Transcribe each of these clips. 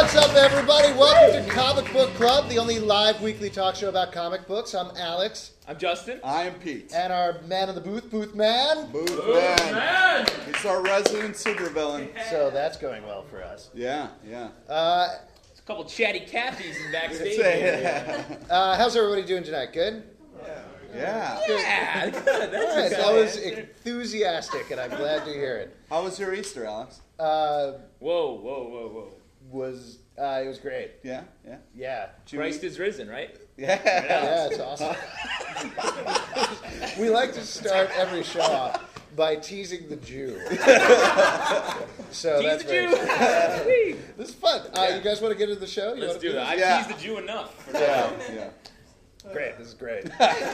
What's up, everybody? Welcome to Comic Book Club, the only live weekly talk show about comic books. I'm Alex. I'm Justin. I am Pete. And our man in the booth, Booth Man. Booth Man. He's our resident supervillain. So that's going well for us. Yeah. There's a couple chatty Cathy's in backstage. How's everybody doing tonight? Good? Yeah. Yeah, good. All right, that was enthusiastic, and I'm glad to hear it. How was your Easter, Alex? Whoa. It was great. Yeah. Yeah. Christ is risen, right? Yeah. Yeah, it's awesome. We like to start every show off by teasing the Jew. So Tease that's the Jew. Sweet. This is fun. You guys want to get into the show? Let's do that. I teased the Jew enough. Yeah. Great. This is great.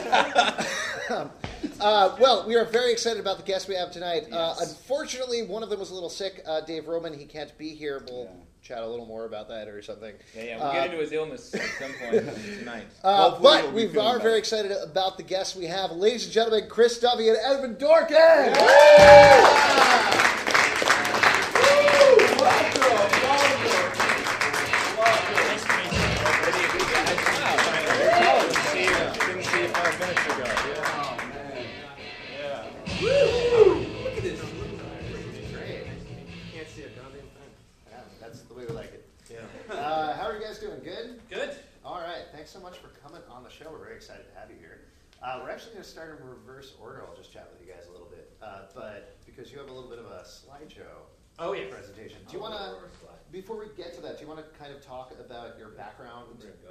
Well, we are very excited about the guests we have tonight. Yes. Unfortunately, one of them was a little sick. Dave Roman, he can't be here. We'll chat a little more about that or something. Yeah. We'll get into his illness at some point tonight. But we are very excited about the guests we have. Ladies and gentlemen, Chris Duffy and Evan Dorkin. How are you guys doing? Good? Good. All right. Thanks so much for coming on the show. We're very excited to have you here. We're actually going to start in reverse order. I'll just chat with you guys a little bit. But because you have a little bit of a slideshow presentation. Do you want to, before we get to that, do you want to kind of talk about your background?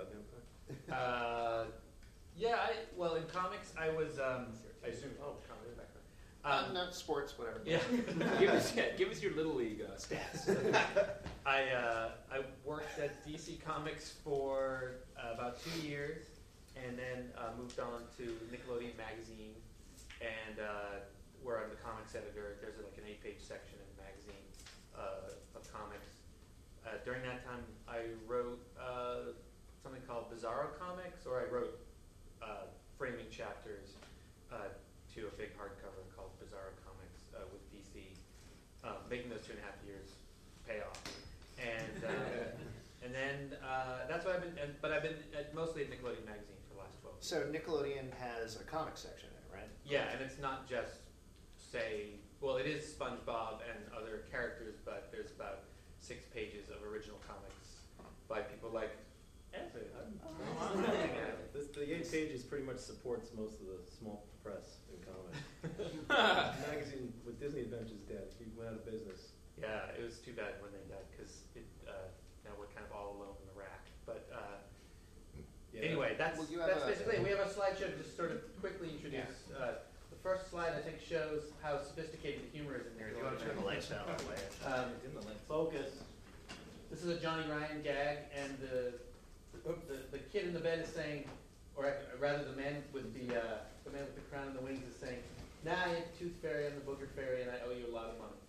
Well, in comics, I was, I assume, comedy background. No, sports, whatever. Yeah. Give us your Little League stats. I worked at DC Comics for about 2 years, and then moved on to Nickelodeon Magazine, and where I'm the comics editor. There's like an 8-page section in the magazine of comics. During that time, I wrote something called Bizarro Comics, or I wrote framing chapters to a big hardcover called Bizarro Comics with DC, making those 2.5 years pay off. And then that's what I've been. But I've been mostly at Nickelodeon Magazine for the last 12 years. So Nickelodeon has a comic section in it, right? Yeah, and it's not just it is SpongeBob and other characters, but there's about 6 pages of original comics by people like. The 8 pages pretty much supports most of the small press in comics. The magazine with Disney Adventures dead. He went out of business. Yeah, it was too bad when they died because now we're kind of all alone in the rack. But anyway, that's basically it. We have a slideshow to just sort of quickly introduce. The first slide, I think, shows how sophisticated the humor is in there. You want to turn the lights down? Focus. This is a Johnny Ryan gag, and the kid in the bed is saying, or rather, the man with the crown and the wings is saying, "Nah, I ain't the Tooth Fairy, I'm the Booger Fairy, and I owe you a lot of money."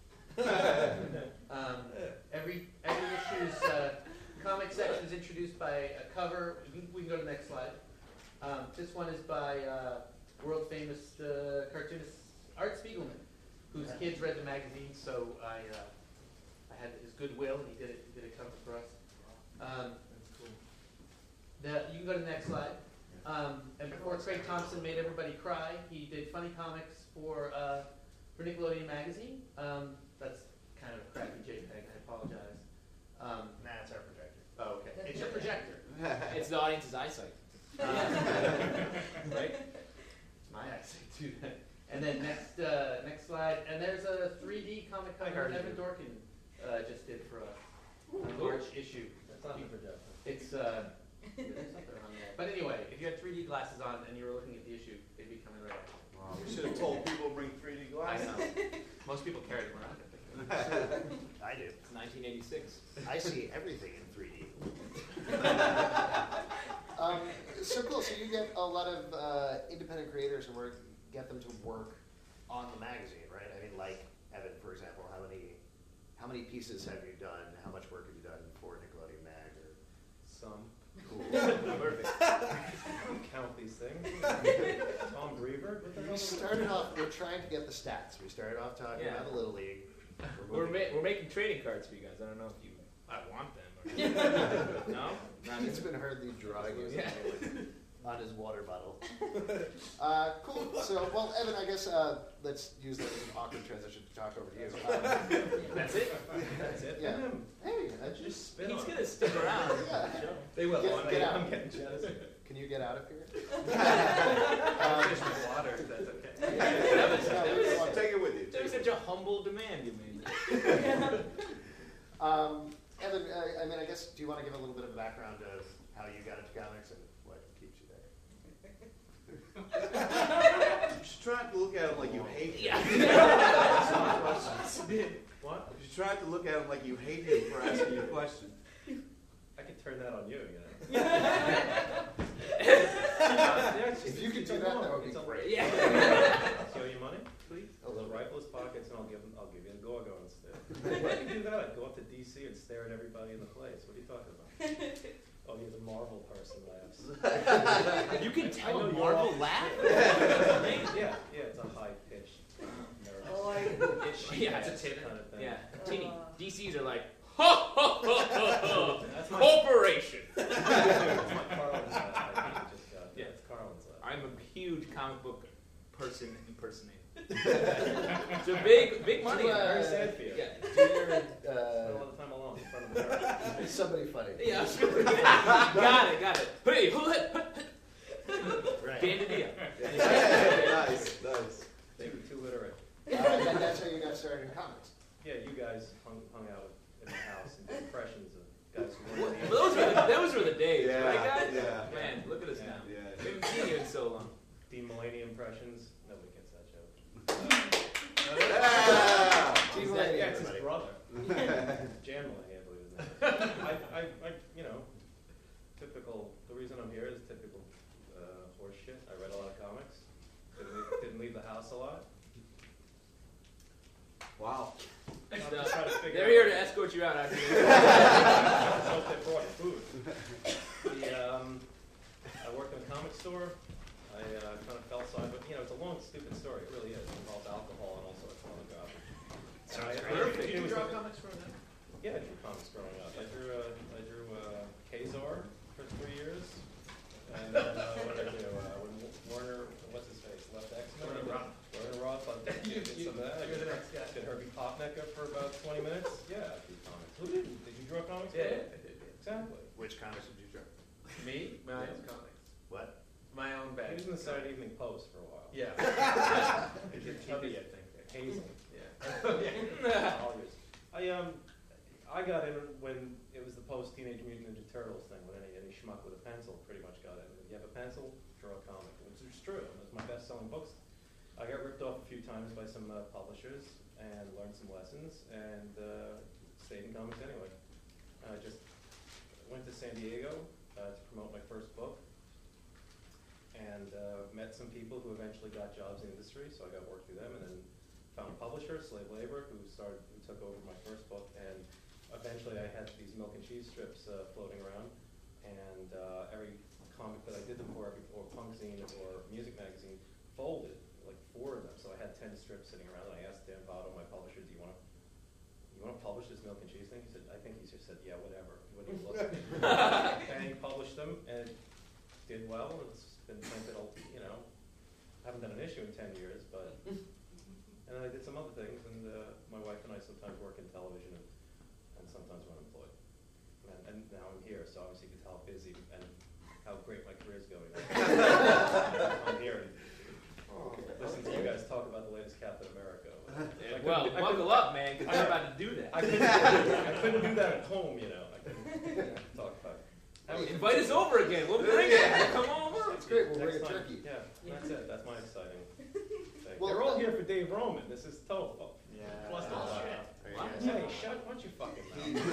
Every issue's comic section is introduced by a cover. We can go to the next slide. This one is by world famous cartoonist Art Spiegelman, whose kids read the magazine, so I had his goodwill, and he did a cover for us. You can go to the next slide. And before Craig Thompson made everybody cry, he did funny comics for Nickelodeon Magazine. That's kind of a crappy JPEG. I apologize. It's our projector. Oh, okay. It's your projector. It's the audience's eyesight. Right? It's my eyesight too. And then next slide. And there's a 3D comic cover Evan Dorkin just did for a March issue. That's not the projector. It's there's something on there. But anyway, if you had 3D glasses on and you were looking at the issue, they'd be coming right up. Wow. You should have told people to bring 3D glasses. I know. Most people carry them around. I do. It's 1986. I see everything in 3D. So cool. So you get a lot of independent creators and get them to work on the magazine, right? I mean, like Evan, for example. How many pieces have you done? How much work have you done for Nickelodeon Mag? Or Some. cool. Perfect. I don't count these things. Tom Brever. We started off. We're trying to get the stats. We started off talking about the Little League. We're making trading cards for you guys. I don't know if I want them. Or No? He's been hardly drawing you on his water bottle. Cool. So, well, Evan, I guess let's use the awkward transition to talk over to you. That's it? That's it. Yeah. Hey, Just spit He's on going to stick around. Yeah. They will. Get out. I'm getting jealous. Can you get out of here? Finish my water, if that's okay. Take it with you. That was such a humble demand you made. Evan, I mean, I guess, do you want to give a little bit of a background of how you got into comics and what keeps you there? You should try to look at him like you hate him. What? You should try to look at him like you hate him for asking you a question. I could turn that on you, If you could do that, that would be great. Yeah. Show you money, please. A little bit. Rifle his pockets, and I'll give you a go-go instead. If I could do that, I'd go up to DC and stare at everybody in the place. What are you talking about? Oh, you're the Marvel person laughs. You can tell I know a you're Marvel all- laugh? Yeah, it's a high-pitched, nervous. Yeah, it's a tenor kind of thing. Yeah. Teeny. DCs are like, ho, ho, ho, ho, ho. That's my- Corporation. That's my Carlin's laugh. I think you just got. Yeah. It's Carlin's laugh. I'm a huge comic book person impersonator. It's a big money. Very sad for you. Yeah. Do your, Spend a lot of time alone in front of the mirror. is somebody funny? Yeah. Got it. Hey, Right. Bandidilla. Nice. They were too literate. And that's how you got started in comics. Yeah, you guys hung out in the house and did impressions of guys who weren't. Those were the days, Yeah, right, guys? yeah. Man, look at us now. Yeah. We haven't seen you in so long. Dean Mulaney impressions. Nobody gets that joke. Yeah. Team He's Mulaney, yeah, it's his everybody. brother. Jan Mulaney, I believe his name. I, you know, typical. The reason I'm here is typical horse shit. I read a lot of comics. Didn't leave the house a lot. Wow. I'm just trying to figure They're out- here to escort you out after this. I hope they brought food. I worked in a comic store. I kind of fell side, but you know, it's a long, stupid story. It really is. It involves alcohol and all sorts of other garbage. Sounds And great. Did you draw comics for them? Yeah, I drew comics growing up. I drew Kazar for 3 years, and then what did I do? When Warner, what's his face, left X-Men. Werner Roth. I did some of that. I You're the next guy. did Herbie Popnecker for about 20 minutes. Yeah, I drew comics. Who didn't? Did you draw comics? Yeah, Bill? I did. Exactly. Which comics did you draw? Me? My own Yeah. comics. What? My own He bag. was in the Saturday Evening Post for a while. Yeah. He did Tubby, I think. Hazel. Yeah. Colliers. I got in when it was the post Teenage Mutant Ninja Turtles thing, when any schmuck with a pencil pretty much got in. If you have a pencil, draw a comic, which is true. It was my best-selling books. I got ripped off a few times by some publishers and learned some lessons and stayed in comics anyway. I just went to San Diego to promote my first book and met some people who eventually got jobs in the industry, so I got work through them, and then found a publisher, Slave Labor, who took over my first book, and eventually I had these milk and cheese strips floating around, and every comic that I did them for, or punk zine or music magazine, folded, like 4 of them, so I had 10 strips sitting around, and I asked Dan Votto, my publisher, do you want to publish this milk and cheese thing? He said, I think he just said, yeah, whatever. He wouldn't even look at me. And he published them, and it did well, and it's been printed, you know, I haven't done an issue in 10 years, but, and I did some other things, and my wife and I sometimes work in television and sometimes when employed. And now I'm here, so obviously you can tell how busy and how great my career's going. I'm here and listen to you guys talk about the latest Captain America. Well, buckle up, man, because we're about to do that. I couldn't do that at home, you know. I couldn't talk about it. Invite us over again. We'll bring it. Come on over. That's great. We'll bring a Next time. turkey. Yeah, that's it. That's my exciting thing. Well, They're all here for Dave Roman. This is total. Yeah. Plus the Oh, lot. shit. There you Wow. go. Hey, shut! Why don't you fucking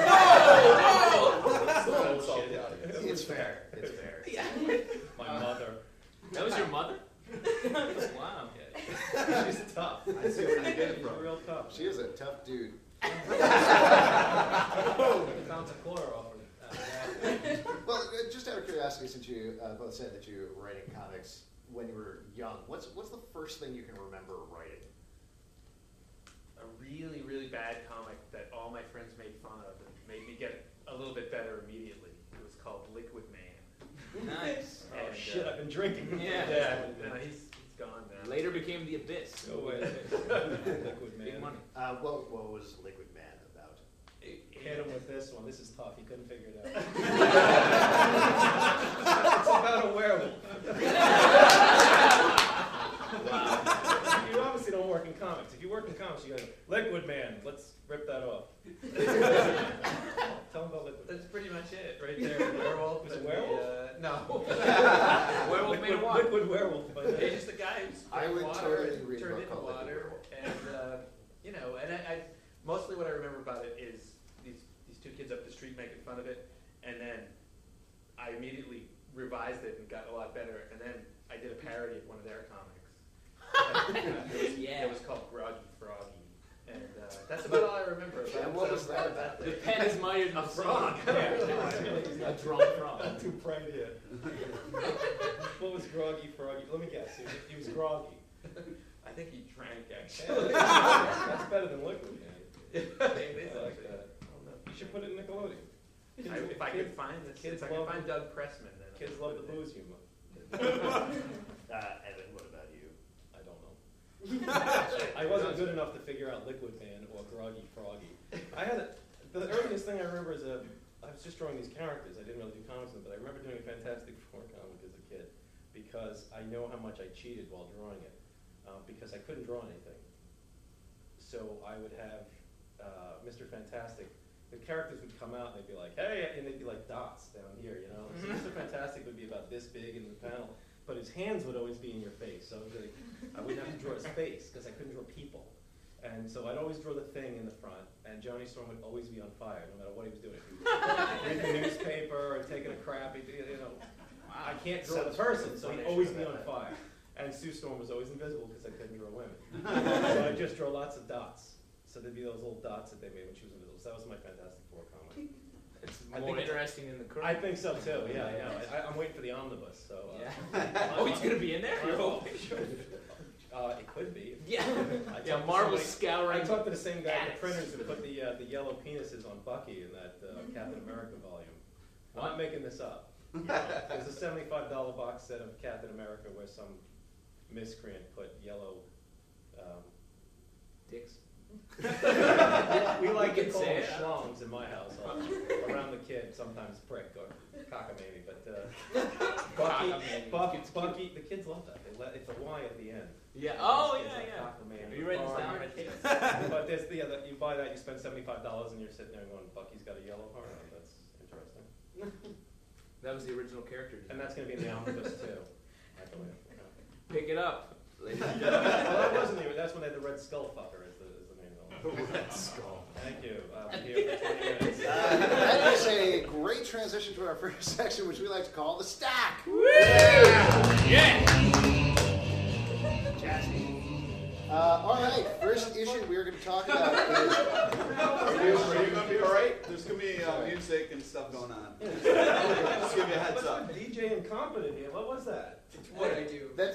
mouth? It's fair. It's fair. Yeah. My mother. That was your mother? Wow. She's tough. I see where you get it She's from. real tough. She is a tough dude. Bounce a quarter off her. Well, just out of curiosity, since you both said that you were writing comics when you were young, what's the first thing you can remember writing? A really, really bad comic that all my friends made fun of and made me get a little bit better Nice. Oh And, shit! I've been drinking. Yeah, he's gone now. Later became the Abyss. Go away. Liquid Man. Big money. What was Liquid Man about? Hit him with this one. This is tough. He couldn't figure it out. It's about a werewolf. Wow. You obviously don't work in comics. If you work in comics, you go, Liquid Man, let's rip that off. Tell him about Liquid Man. That's pretty much it, right there. Werewolf. Was it and werewolf? No. Werewolf made of water. Liquid werewolf. But He's just a guy who's I would water totally and read a turned book into called Liquid water, Werewolf. and I mostly what I remember about it is these two kids up the street making fun of it, and then I immediately revised it and got a lot better, and then I did a parody of one of their comics. Yeah. It was called Groggy Froggy, and that's about all I remember. And what was that about? The pen is mightier than A the frog. sea. Yeah. A drunk frog. Not too proud yet. What was Groggy Froggy? Let me guess. He was groggy. I think he drank actually. That's better than Liquid Man. It I is like actually. that. I don't know. You should put it in Nickelodeon. If I could find this, kids if I could love- find Doug Pressman, then Kids I would love the put it booze humor. Evan, what about you? I don't know. I wasn't good enough to figure out Liquid Man or Groggy Froggy. The earliest thing I remember is I was just drawing these characters. I didn't really do comics, but I remember doing a Fantastic Four comic as a kid because I know how much I cheated while drawing it because I couldn't draw anything. So I would have Mr. Fantastic. The characters would come out and they'd be like, hey, and they'd be like dots down here, you know? So Mr. Fantastic would be about this big in the panel, but his hands would always be in your face. So I wouldn't have to draw his face because I couldn't draw people. And so I'd always draw the thing in the front, and Johnny Storm would always be on fire, no matter what he was doing. If he was reading the newspaper or taking a crap, I can't draw the person, so he'd always be on fire. And Sue Storm was always invisible because I couldn't draw women. So I'd just draw lots of dots. So there'd be those little dots that they made when she was invisible. So that was my Fantastic Four comic. It's I more think- interesting than the current. I think so too. Yeah, yeah. I'm waiting for the omnibus. So. Yeah. Oh, it's gonna be in there. You're hoping. It could be. Yeah. I Yeah. talked to Marvel's somebody- scouring. I talked to the same guy at the ads printers who for put the yellow penises on Bucky in that Captain America volume. I'm What? not making this up. There's a $75 box set of Captain America where some miscreant put yellow. Dicks. We like We to can call say them it. schlongs in my household. Around the kid, sometimes prick or cockamamie, but Bucky, the kids love that. It's a Y at the end. Yeah. Oh It's yeah, like yeah. cockamamie. Are you writing this down right here? But there's you buy that, you spend $75, and you're sitting there going, Bucky's got a yellow heart on it. That's interesting. That was the original character. And that's going to be in the omnibus too, I believe. Pick it up, ladies and Well, gentlemen. that wasn't the. That's when they had the Red Skull fucker as the name of it. Red Skull. Thank you. I'll be here for 20 minutes. That is a great transition to our first section, which we like to call the stack. Yeah. Jazzy. All right, first issue we're going to talk about is. Are you going to be all right? There's going to be music and stuff going on. Just give you a heads up. DJ Incompetent here. What was that? What I do. That's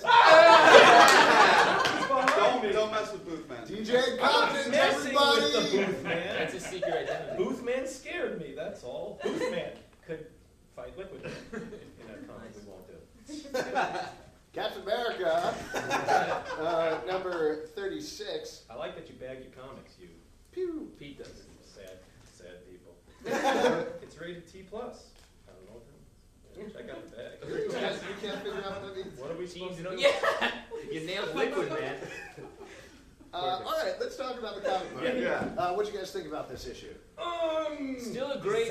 Don't mess with Booth Man. DJ Compton, Messing with the everybody. Booth Man. That's a secret identity. Booth Man scared me. That's all. Booth Man could fight Liquid Man in that comic. We won't do. Captain America, number 36. I like that you bag your comics. You Pew. Pete does. sad people. It's rated T+. I don't know what that means. Check out the bag. You can't figure out what it means. What are we supposed to do? Yeah. You nailed Liquid Man. All right, let's talk about the comic book. Yeah. What do you guys think about this issue? Still a great.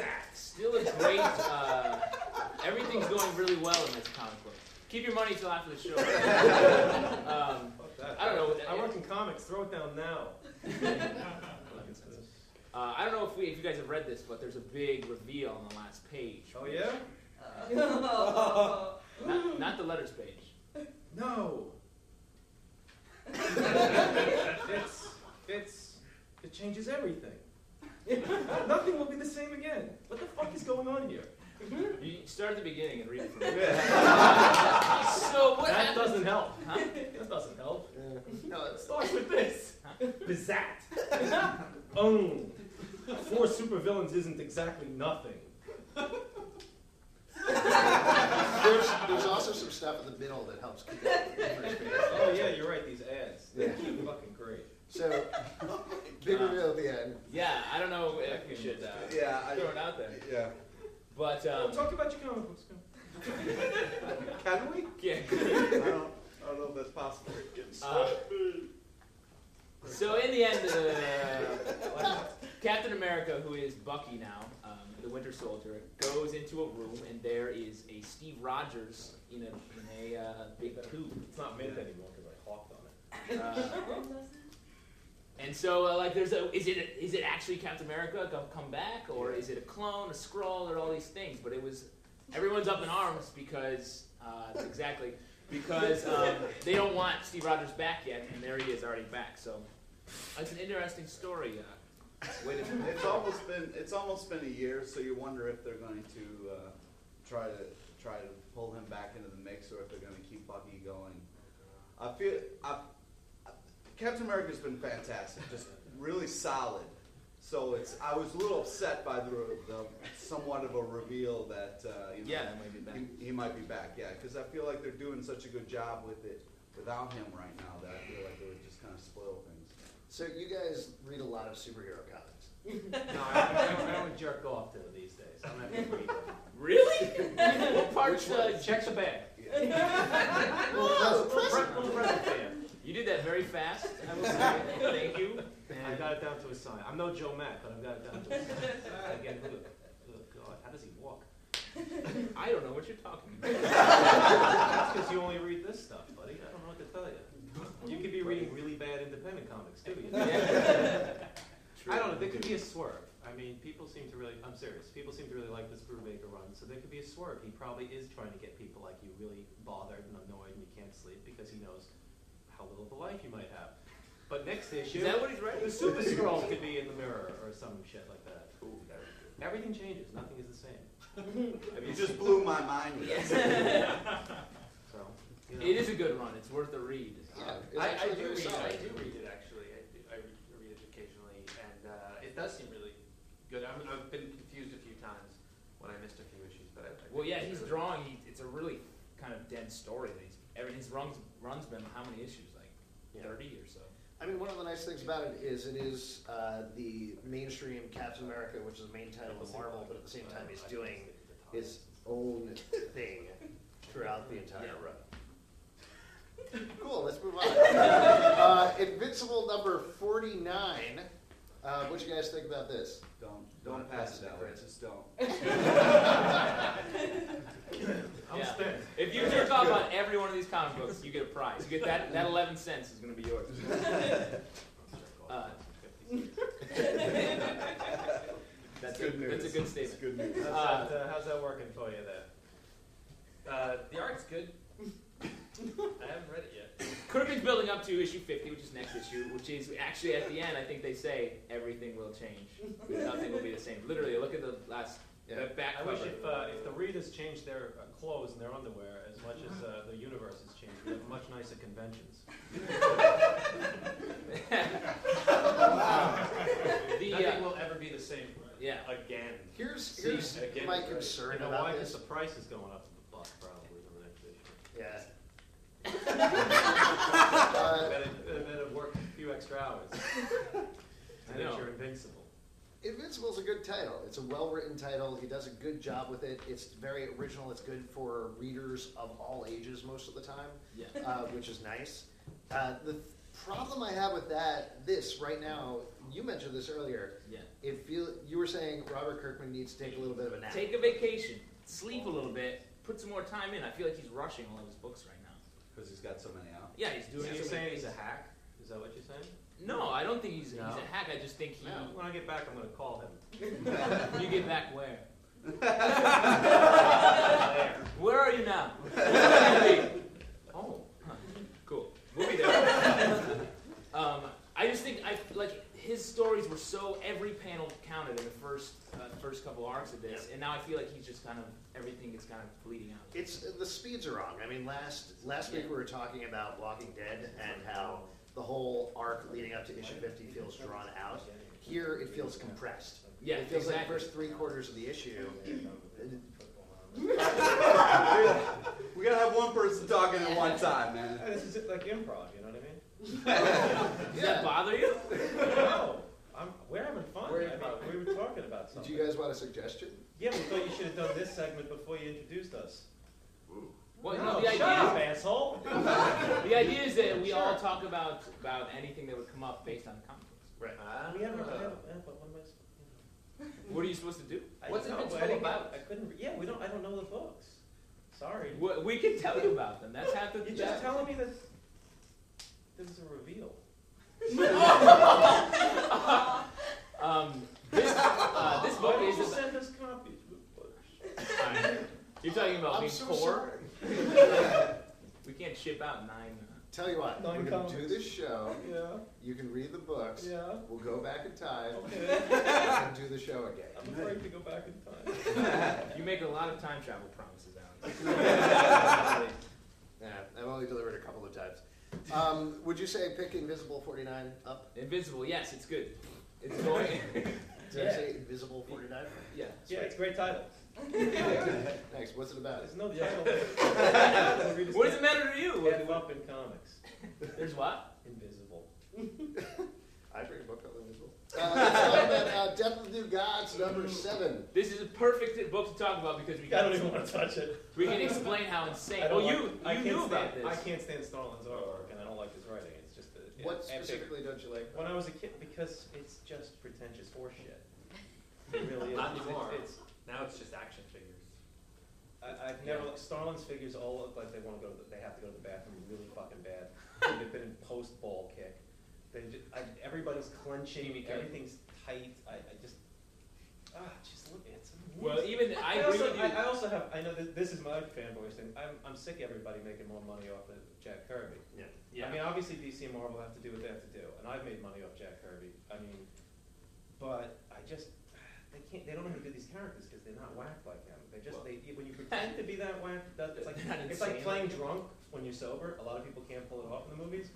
Everything's going really well in this comic book. Keep your money till after the show. I don't know. I work in comics. Throw it down now. I don't know if you guys have read this, but there's a big reveal on the last page. Oh yeah? Not the letters page. No. It changes everything. Nothing will be the same again. What the fuck is going on here? You start at the beginning and read it from there. Yeah. So what That happened? doesn't help. Huh? That doesn't help. No, It starts with this. Bizat. 4 supervillains isn't exactly nothing. there's also some stuff in the middle that helps keep that first page. Oh yeah, you're right. These ads, they're fucking great. So, big reveal at the end. Yeah, I don't know if we should throw it out there. Yeah. But Talk about your comic books. Can we? yeah. I don't know if that's possible. So in the end, Captain America, who is Bucky now, the Winter Soldier, goes into a room and there is a Steve Rogers in a big tube. It's not mint anymore because I hawked on it. And so, is it actually Captain America gonna come back, or is it a clone, a Skrull, or all these things? But everyone's up in arms because they don't want Steve Rogers back yet, and there he is already back. So it's an interesting story. It's almost been a year, so you wonder if they're going to try to pull him back into the mix, or if they're going to keep Bucky going. Captain America's been fantastic, just really solid. So I was a little upset by the somewhat of a reveal that that might be back. He might be back, yeah, because I feel like they're doing such a good job with it without him right now that I feel like it would just kind of spoil things. So you guys read a lot of superhero comics. No, I don't jerk off to it these days. I'm not going to read them. Really? What parts? Check the bag. Well, Little present fan. You did that very fast, I will say. Thank you. I got it down to a sign. I'm no Joe Mack, but I've got it down to a sign. Again, oh God, how does he walk? I don't know what you're talking about. That's because you only read this stuff, buddy. I don't know what to tell you. You could be reading really bad independent comics, too. You know? I don't know. There could be a swerve. I mean, I'm serious. People seem to really like this Brubaker run, so there could be a swerve. He probably is trying to get people like you really bothered and annoyed and you can't sleep because he knows how little of a life you might have. But next issue, is that what he's writing? The Super Skrull could be in the mirror or some shit like that. Ooh, everything changes. Nothing is the same. You just blew my mind with that. So, It is a good run. It's worth a read. I do read it actually. I read it occasionally, and it does seem really good. I've been confused a few times when I missed a few issues, but he's drawing. It's a really kind of dense story. His run's been how many issues? Like 30 or so. I mean, one of the nice things about it is the mainstream Captain America, which is the main title of Marvel, but at the same time he's doing his own thing throughout the entire run. Cool, let's move on. Invincible number 49. What you guys think about this? Don't pass it out. Just don't. I'm spent. If you jerk off on every one of these comic books, you get a prize. You get that 11 cents is going to be yours. That's a good statement. That's good news. How's that working for you there? the art's good. I haven't read it yet. Kirkman's building up to issue 50, which is next issue, which is actually at the end, I think they say everything will change. Nothing will be the same. Literally, look at the last back I cover. wish if the readers changed their clothes and their underwear as much as the universe has changed, we have much nicer conventions. Nothing will ever be the same again. Here's my concern You know about why? this. Because the price is going up a buck probably in the next issue. Yeah. Better work a few extra hours. I know. You're invincible. Invincible's a good title. It's a well-written title. He does a good job with it. It's very original. It's good for readers of all ages most of the time, which is nice. The problem I have with this right now, you mentioned this earlier. Yeah. You were saying Robert Kirkman needs to take a little bit of a nap. Take a vacation, sleep a little bit, put some more time in. I feel like he's rushing all of his books right now. Because he's got so many out. Yeah, he's doing. So you're so saying many he's a things. hack? Is that what you're saying? No, I don't think he's a hack. I just think he. When I get back, I'm going to call him. When you get back, where? Where are you now? Oh, cool. We'll be there. I just think his stories were so every panel counted in the first couple arcs of this, and now I feel like he's just kind of everything is kind of bleeding out. It's the speeds are wrong. I mean, last week we were talking about Walking Dead and how the whole arc leading up to issue 50 feels drawn out. Here, it feels compressed. Yeah, it feels exactly. like the first 3/4 of the issue. one time, man. This is like improv, you know what I mean? Does that bother you? No, we're having fun. We're we were talking about something. Do you guys want a suggestion? Yeah, we thought you should have done this segment before you introduced us. Well, No, the shut idea up, asshole. the idea is that we all talk about anything that would come up based on comic books. Right. We haven't. But what am I supposed What are you supposed to do? What's it I all about? I couldn't. Yeah, we don't. I don't know the books. Sorry. We can tell you about them. That's half the. You're just telling me that there was a reveal. This book Why is did you about. send us copies with books? You're talking about I'm being so poor. sorry. We can't ship out 9. Tell you what, Nine we're going to do comics. this show. Yeah. You can read the books. Yeah. We'll go back in time Okay. and do the show again. I'm afraid to go back in time. You make a lot of time travel promises, Alex. Yeah, I've only delivered a couple of times. Would you say pick Invisible 49 up? Invisible, yes, it's good. It's going. Did I say Invisible 49? Yeah. Yeah, it's a great title. Thanks. What's it about? There's no title. What does it matter to you? F up in comics. There's what? Invisible. I read a book called Invisible. Let's talk about Death of the New Gods, number 7. This is a perfect book to talk about because we I don't can, even want to touch it. we can explain how insane. I don't Well, like- you knew about this. I can't stand Starlin's artwork, and I don't like his writing. It's just What epic. specifically don't you like? When I was a kid, because it's just pretentious horseshit. It really is. Not It's- anymore. Now it's just action figures. I've never. Starlin's figures all look like they want to go. They have to go to the bathroom really fucking bad. They've been in post ball kick. Everybody's clenching. Everything's tight. I just look. It's amazing. Well, even I agree with you. I also have. I know that this is my fanboy thing. I'm sick of everybody making more money off of Jack Kirby. Yeah. I mean, obviously DC and Marvel have to do what they have to do, and I've made money off Jack Kirby. I mean, but I just they can't. They don't know how to do these characters because they're not whacked like him. They just when you pretend to be that whacked, it's like They're not playing insane. drunk when you're sober. A lot of people can't pull it off in the movies.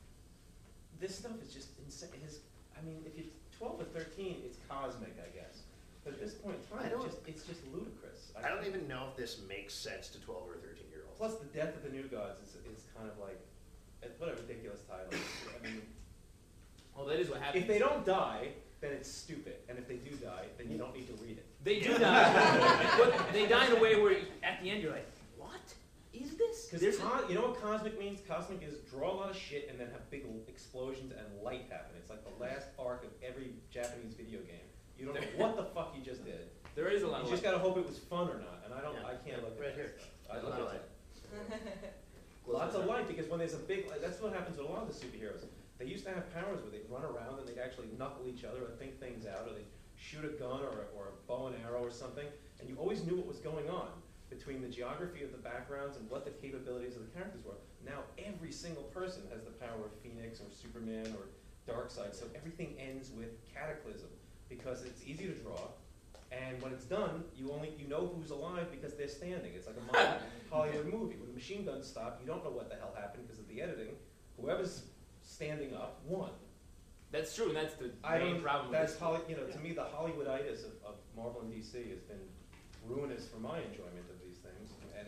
This stuff is just insane. I mean, if you're 12 or 13, it's cosmic, I guess. But at this point in time, it's just ludicrous. I don't even know if this makes sense to 12 or 13-year-olds. Plus, the Death of the New Gods is kind of like, what a ridiculous title. I mean, Well, that is what happens. if they don't die, then it's stupid. And if they do die, then you don't need to read it. They do die, but they die in a way where at the end you're like, what is this? Because you know what cosmic means? Cosmic is draw a lot of shit and then have big explosions and light happen. It's like the last arc of every Japanese video game. You don't know what the fuck you just did. There is a lot You of just gotta hope it was fun or not. And I don't. Yeah. I can't look at Right that here. stuff. I There's a look lot of at light. lots of light because when there's a big, that's what happens with a lot of the superheroes. They used to have powers where they'd run around and they'd actually knuckle each other or think things out, or they'd shoot a gun or a bow and arrow or something, and you always knew what was going on between the geography of the backgrounds and what the capabilities of the characters were. Now every single person has the power of Phoenix or Superman or Darkseid, so everything ends with Cataclysm because it's easy to draw. And when it's done, you know who's alive because they're standing. It's like a modern Hollywood movie. When the machine guns stop, you don't know what the hell happened because of the editing. Whoever's standing up won. That's true, and that's the main problem. That's to me, the Hollywooditis of Marvel and DC has been ruinous for my enjoyment of these things, and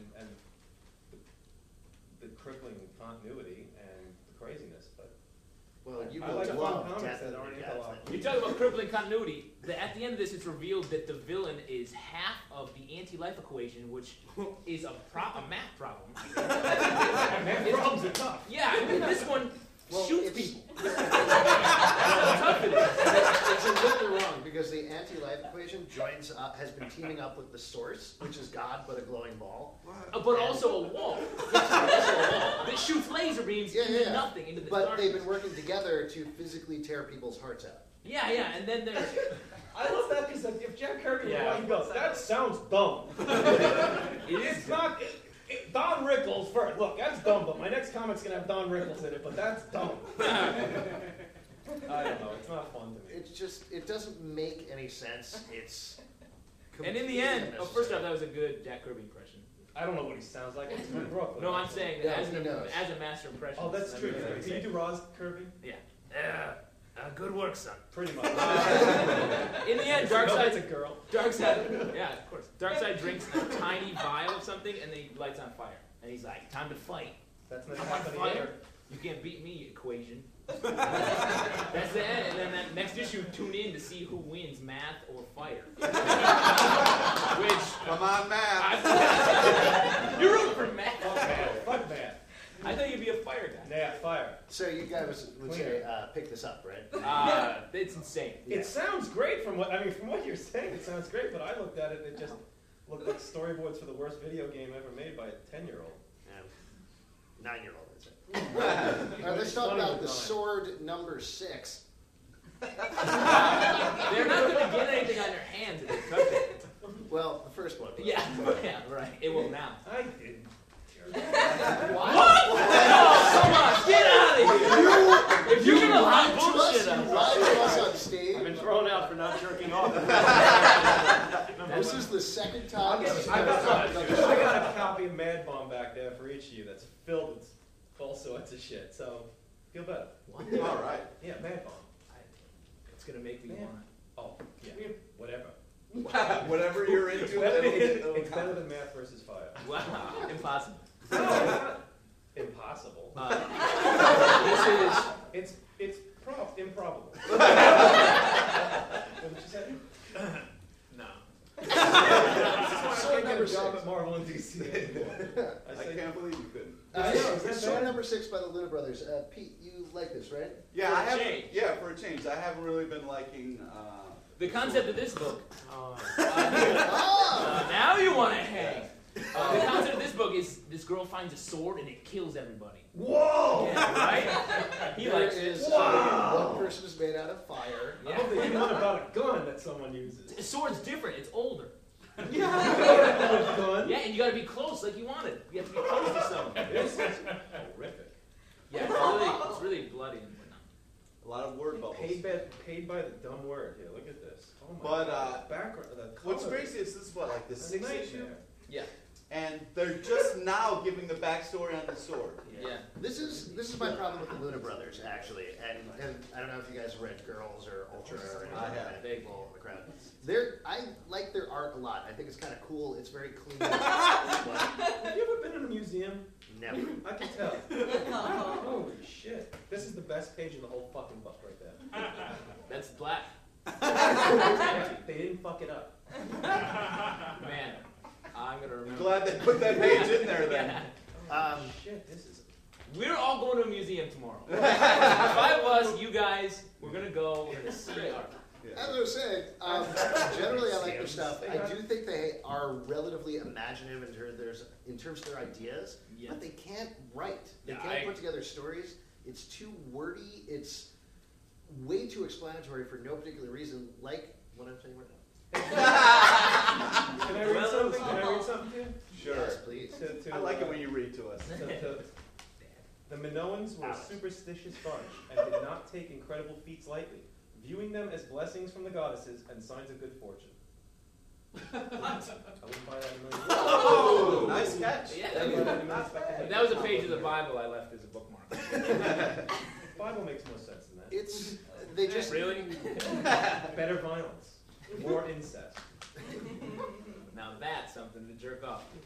the crippling continuity and the craziness. But Well, you I like love fun comics Death that of aren't the interlocked. Gods. You talk about crippling continuity. At the end of this, it's revealed that the villain is half of the anti-life equation, which is a math problem. Man, problems are tough. Yeah, I mean, this one shoots people. It's a little wrong because the anti-life equation has been teaming up with the Source, which is God but a glowing ball. But also a wall that shoots laser beams into nothing, into the But darkness. they've been working together to physically tear people's hearts out. Yeah, and then there's... I love that because if Jack Kirby Yeah. goes, that sounds dumb. It's not. Don Rickles first. Look, that's dumb, but my next comic's gonna have Don Rickles in it, but that's dumb. I don't know. It's not fun to me. It's just, it doesn't make any sense. It's And in the end, first off, that was a good Jack Kirby impression. I don't know what he sounds like. It's from Brooklyn. No, I'm saying Yeah, as he knows. a master impression. Oh, that's true. what I'm Can you do Roz Kirby? Yeah. Good work, son. Pretty much. In the end, No, that's a Darkseid, girl. yeah, of course. Darkseid drinks a tiny vial of something and then he lights on fire. And he's like, time to fight. That's not I'm on happening fire. here. You can't beat me, equation. That's the end. And then that next issue, tune in to see who wins, math or fire. Which Come on, Matt. you're rooting for math. Fuck math. I thought you'd be a fire guy. Nah, fire. So you guys would say, pick this up, right? It's insane. It sounds great from what you're saying. It sounds great, but I looked at it. It just looked like storyboards for the worst video game ever made by a 10-year-old. 9-year-old, I'd say. All right, let's talk about the sword number 6. They're not going to get anything on their hands if they touch it. Well, the first one. Yeah, right. It will now. I didn't. What? No, come on, get out of here. If you're going to lie bullshit You up. lied to us on stage. I've been thrown out for not jerking off. This is the second time. I got a copy of Mad Bomb back there for each of you that's filled with all sorts of shit. So, feel better. What? All right. Yeah, Mad Bomb. It's going to make me want Oh, yeah. Whatever. Whatever you're into, It's better than math versus fire. it. Wow. Impossible. No, it's not impossible. This It's improbable. What did you say? no. Sword number 6 at Marvel and DC anymore. I can't believe you couldn't. Sword number 6 by the Luna Brothers. Pete, you like this, right? Yeah, For a I haven't. change. Yeah, for a change, I haven't really been liking. The concept of this book. Ah! Now you want to hang. The concept of this book is this girl finds a sword and it kills everybody. Whoa! Yeah, right? He There likes it. is one person is made out of fire. I hope they know about a gun that someone uses. A sword's different. It's older. Gun? Yeah, and you got to be close like you wanted. You have to be close to someone. This is horrific. Yeah, it's really bloody and whatnot. A lot of word bubbles. Paid by the dumb word. Here, look at this. Oh my But, God. Background. The What's color. crazy is this is what, like the It's a 6th issue? nightmare. Yeah. And they're just now giving the backstory on the sword. Yeah. This is my problem with the Luna Brothers, actually, and I don't know if you guys read Girls or Ultra or anything like that. Big Bull in the crowd. I like their art a lot. I think it's kind of cool. It's very clean. But Have you ever been in a museum? never. I can tell. Holy shit. This is the best page in the whole fucking book right there. That's black. They didn't fuck it up. Man, I'm going to remember. Glad they put that page in there then. Shit, this is... We're all going to a museum tomorrow. If I was, you guys, we're going to go. We're going to see art. As I was saying, generally I like their stuff. I do think they are relatively imaginative in terms of their ideas, Yeah. but they can't write. They Yeah, can't put together stories. It's too wordy. It's way too explanatory for no particular reason, like what I'm saying right now. Can I read something? Can I read something to you? Sure. Yes, please. To, I like it when you read to us. The Minoans were a superstitious bunch and did not take incredible feats lightly, viewing them as blessings from the goddesses and signs of good fortune. I wouldn't buy that in a million years. Oh, nice catch. Yeah, I wouldn't buy that in a million years. that was a page of the Bible I left as a bookmark. Bible makes more sense than that. They just Really? Better violence, more incest. Now that's something to jerk off to.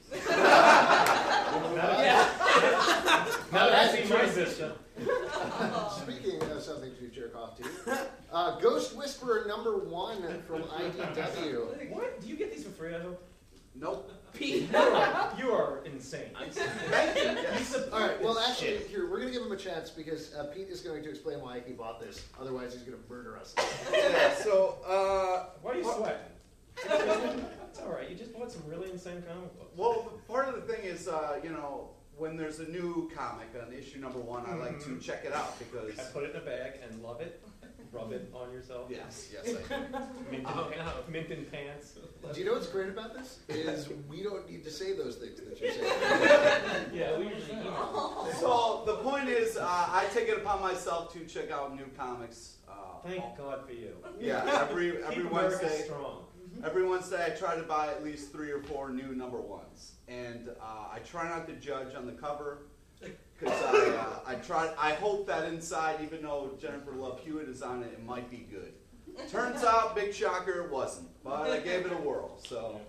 Yeah. Now that's my interesting. system. Speaking of something to jerk off to, Ghost Whisperer #1 from IDW. What? Do you get these for free, I hope? Nope. Pete. You are insane. I'm sorry. All right, well, actually, here, we're going to give him a chance because Pete is going to explain why he bought this. Otherwise, he's going to murder us. Yeah, so, Why are you sweating? It's all right. You just bought some really insane comic books. well, part of the thing is, when there's a new comic on issue #1, I like to check it out because... I put it in a bag and love it. Rub it on yourself. Yes, I do. Mint in pants. Do you know what's great about this? Is we don't need to say those things that you're saying. Yeah, we usually email. So, the point is, I take it upon myself to check out new comics. Thank God for you. Yeah, every Keep America Wednesday. strong. Every Wednesday, I try to buy at least 3 or 4 new #1s, and I try not to judge on the cover because I hope that inside, even though Jennifer Love Hewitt is on it, it might be good. Turns out, big shocker, it wasn't, but I gave it a whirl. So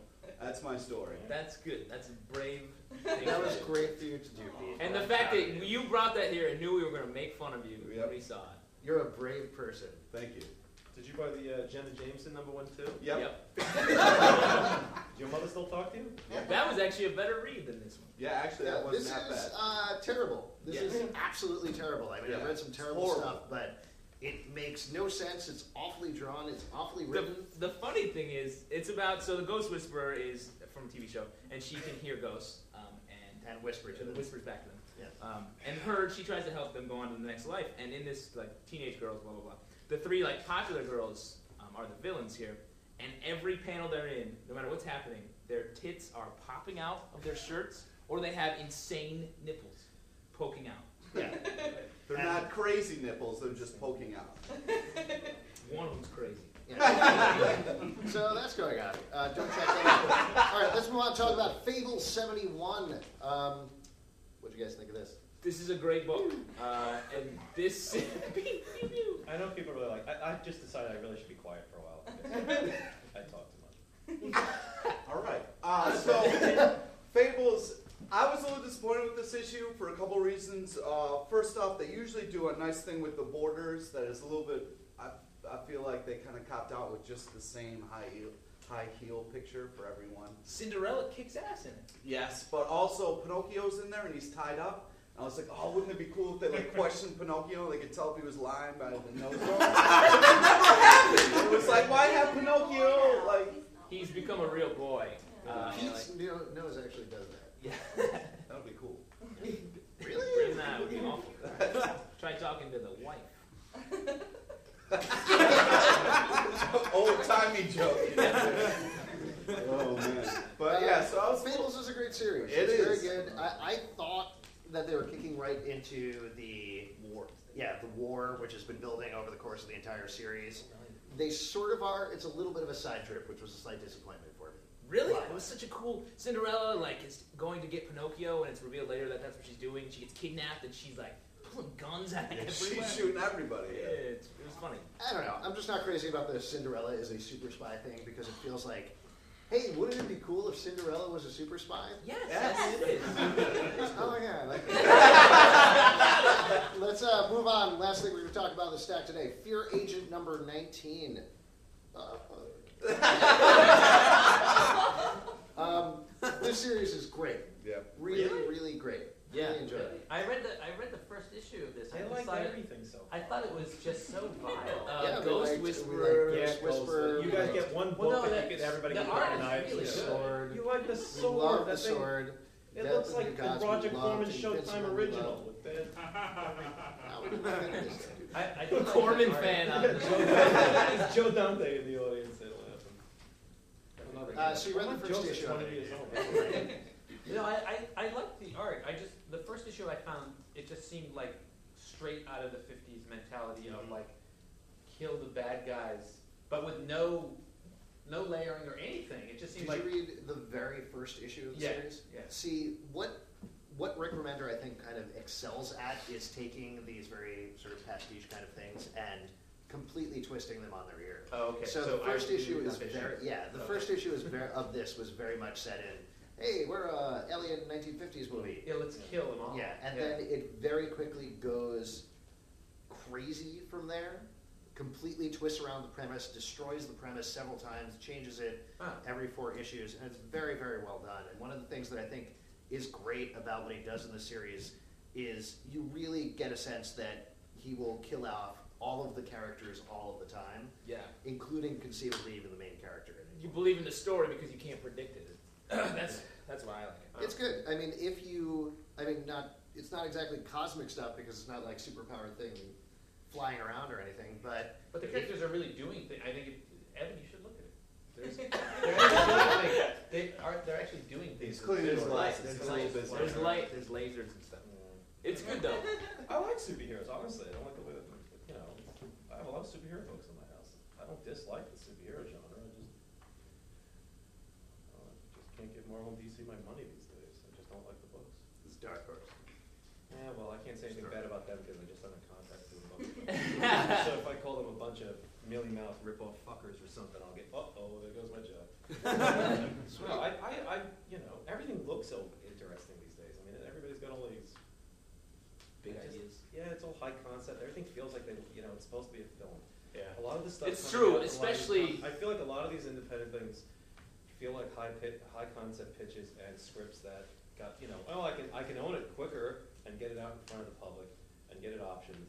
That's my story. That's good. That's a brave thing. That was great for you to do, Pete. And the I'm fact proud that of you. you brought that here and knew we were going to make fun of you Yep. when we saw it. You're a brave person. Thank you. Did you buy the Jenna Jameson #1 too? Yep. Did your mother still talk to you? That was actually a better read than this one. Yeah, actually, that this wasn't that is bad. terrible. This Yes. is absolutely terrible. I mean, Yeah. I read some It's terrible horrible. stuff, but it makes no sense. It's awfully drawn. It's awfully written. The funny thing is, it's about, so the Ghost Whisperer is from a TV show, and she can hear ghosts, And whisper to them. whispers back to them. Yeah. And she tries to help them go on to the next life. And in this, like, teenage girls, blah, blah, blah. The three, like, popular girls are the villains here. And every panel they're in, no matter what's happening, their tits are popping out of their shirts, or they have insane nipples poking out. Yeah. They're not crazy nipples, they're just poking out. One of them's crazy. Yeah. So that's going on. Don't check that out. All right, let's move on and talk about Fable 71. What'd you guys think of this? This is a great book. And this... I know people really like. I just decided I really should be quiet for a while. I talk too much. All right. So, Fables, I was a little disappointed with this issue for a couple reasons. First off, they usually do a nice thing with the borders that is a little bit, I feel like they kind of copped out with just the same high heel picture for everyone. Cinderella kicks ass in it. Yes, but also Pinocchio's in there and he's tied up. I was like, oh, wouldn't it be cool if they like questioned Pinocchio? They could tell if he was lying by the nose. But it never happened. It was like, why have Pinocchio? Like, He's become a real boy. Pete's nose actually does that. Yeah. that would be cool. Really? Bring that would be awful. Try talking to the wife. Old timey joke. Oh man. But yeah, so I was. Fables is a great series. It It's very is. good. I thought that they were kicking right into the war. Yeah, the war, which has been building over the course of the entire series. They sort of are. It's a little bit of a side trip, which was a slight disappointment for me. Really? It was such a cool... Cinderella, like, is going to get Pinocchio, and it's revealed later that that's what she's doing. She gets kidnapped, and she's, like, pulling guns at everywhere. She's shooting everybody. Yeah, Yeah. it was funny. I don't know. I'm just not crazy about the Cinderella is a super spy thing because it feels like, hey, wouldn't it be cool if Cinderella was a super spy? Yes, Yes. it is. Oh yeah, I like that. Let's move on. Last thing we're going to talk about in the stack today: Fear Agent number 19. This series is great. Yeah. Really, Really? really great. Yeah. Really enjoyed it. I read the first issue of this. I like decided- everything so I thought it was just so vile. Yeah, we Ghost liked- we Whisperer. liked Yeah, Ghost Whisperer. You guys get one book Well, no, and that- you get everybody the get art the is knives really and good. Sword. You like the We sword. love the that thing. sword. It Death looks of like the the gods we Roger loved, Corman Invincible Showtime we original loved. with Ben. I A Corman fan on the show. It's Joe Dante in the audience. They laugh. So you read the first Joseph's issue of 20 it. years old. You know, I liked the art. The first issue I found, it just seemed like straight out of the 50s mentality of like, kill the bad guys, but with no layering or anything. It just Did seemed like, you read the very first issue of the Yeah, series? yeah. See, what Rick Remender, I think, kind of excels at is taking these very sort of pastiche kind of things and completely twisting them on their ear. oh, okay. So the first I issue read is that issue. very, yeah, the Okay. first issue is of this was very much set in, hey, we're a alien 1950s movie. Yeah, let's kill them all. Yeah, and then it very quickly goes crazy from there, completely twists around the premise, destroys the premise several times, changes it Ah. every 4 issues, and it's very, very well done. And one of the things that I think is great about what he does in the series is you really get a sense that he will kill off all of the characters all of the time, Yeah. including conceivably even the main character. You believe in the story because you can't predict it. That's why I like it. It's good. I mean, it's not exactly cosmic stuff because it's not like superpowered thing flying around or anything, but But the characters are really doing things. I think, Evan, you should look at it. They're actually doing things. He's cleaning his There's glasses. lights, He's a little busy. There's light, there's lasers and stuff. It's good though. I like superheroes, honestly. I don't like the way that, you know, I have a lot of superhero books in my house. I don't dislike the superhero genre. I just can't give Marvel and DC my money these days. I just don't like the books. it's Dark Horse. Yeah, well, I can't say anything bad about them because I just signed a contract to them. So if I call them a bunch of mealy mouth rip-off fuckers or something, I'll get, there goes my job. No, everything looks so interesting these days. I mean, everybody's got all these big ideas. Yeah, it's all high concept. Everything feels like it's supposed to be a film. Yeah. A lot of the stuff. It's true, especially. I feel like a lot of these independent things feel like high concept pitches and scripts that got I can own it quicker and get it out in front of the public and get it optioned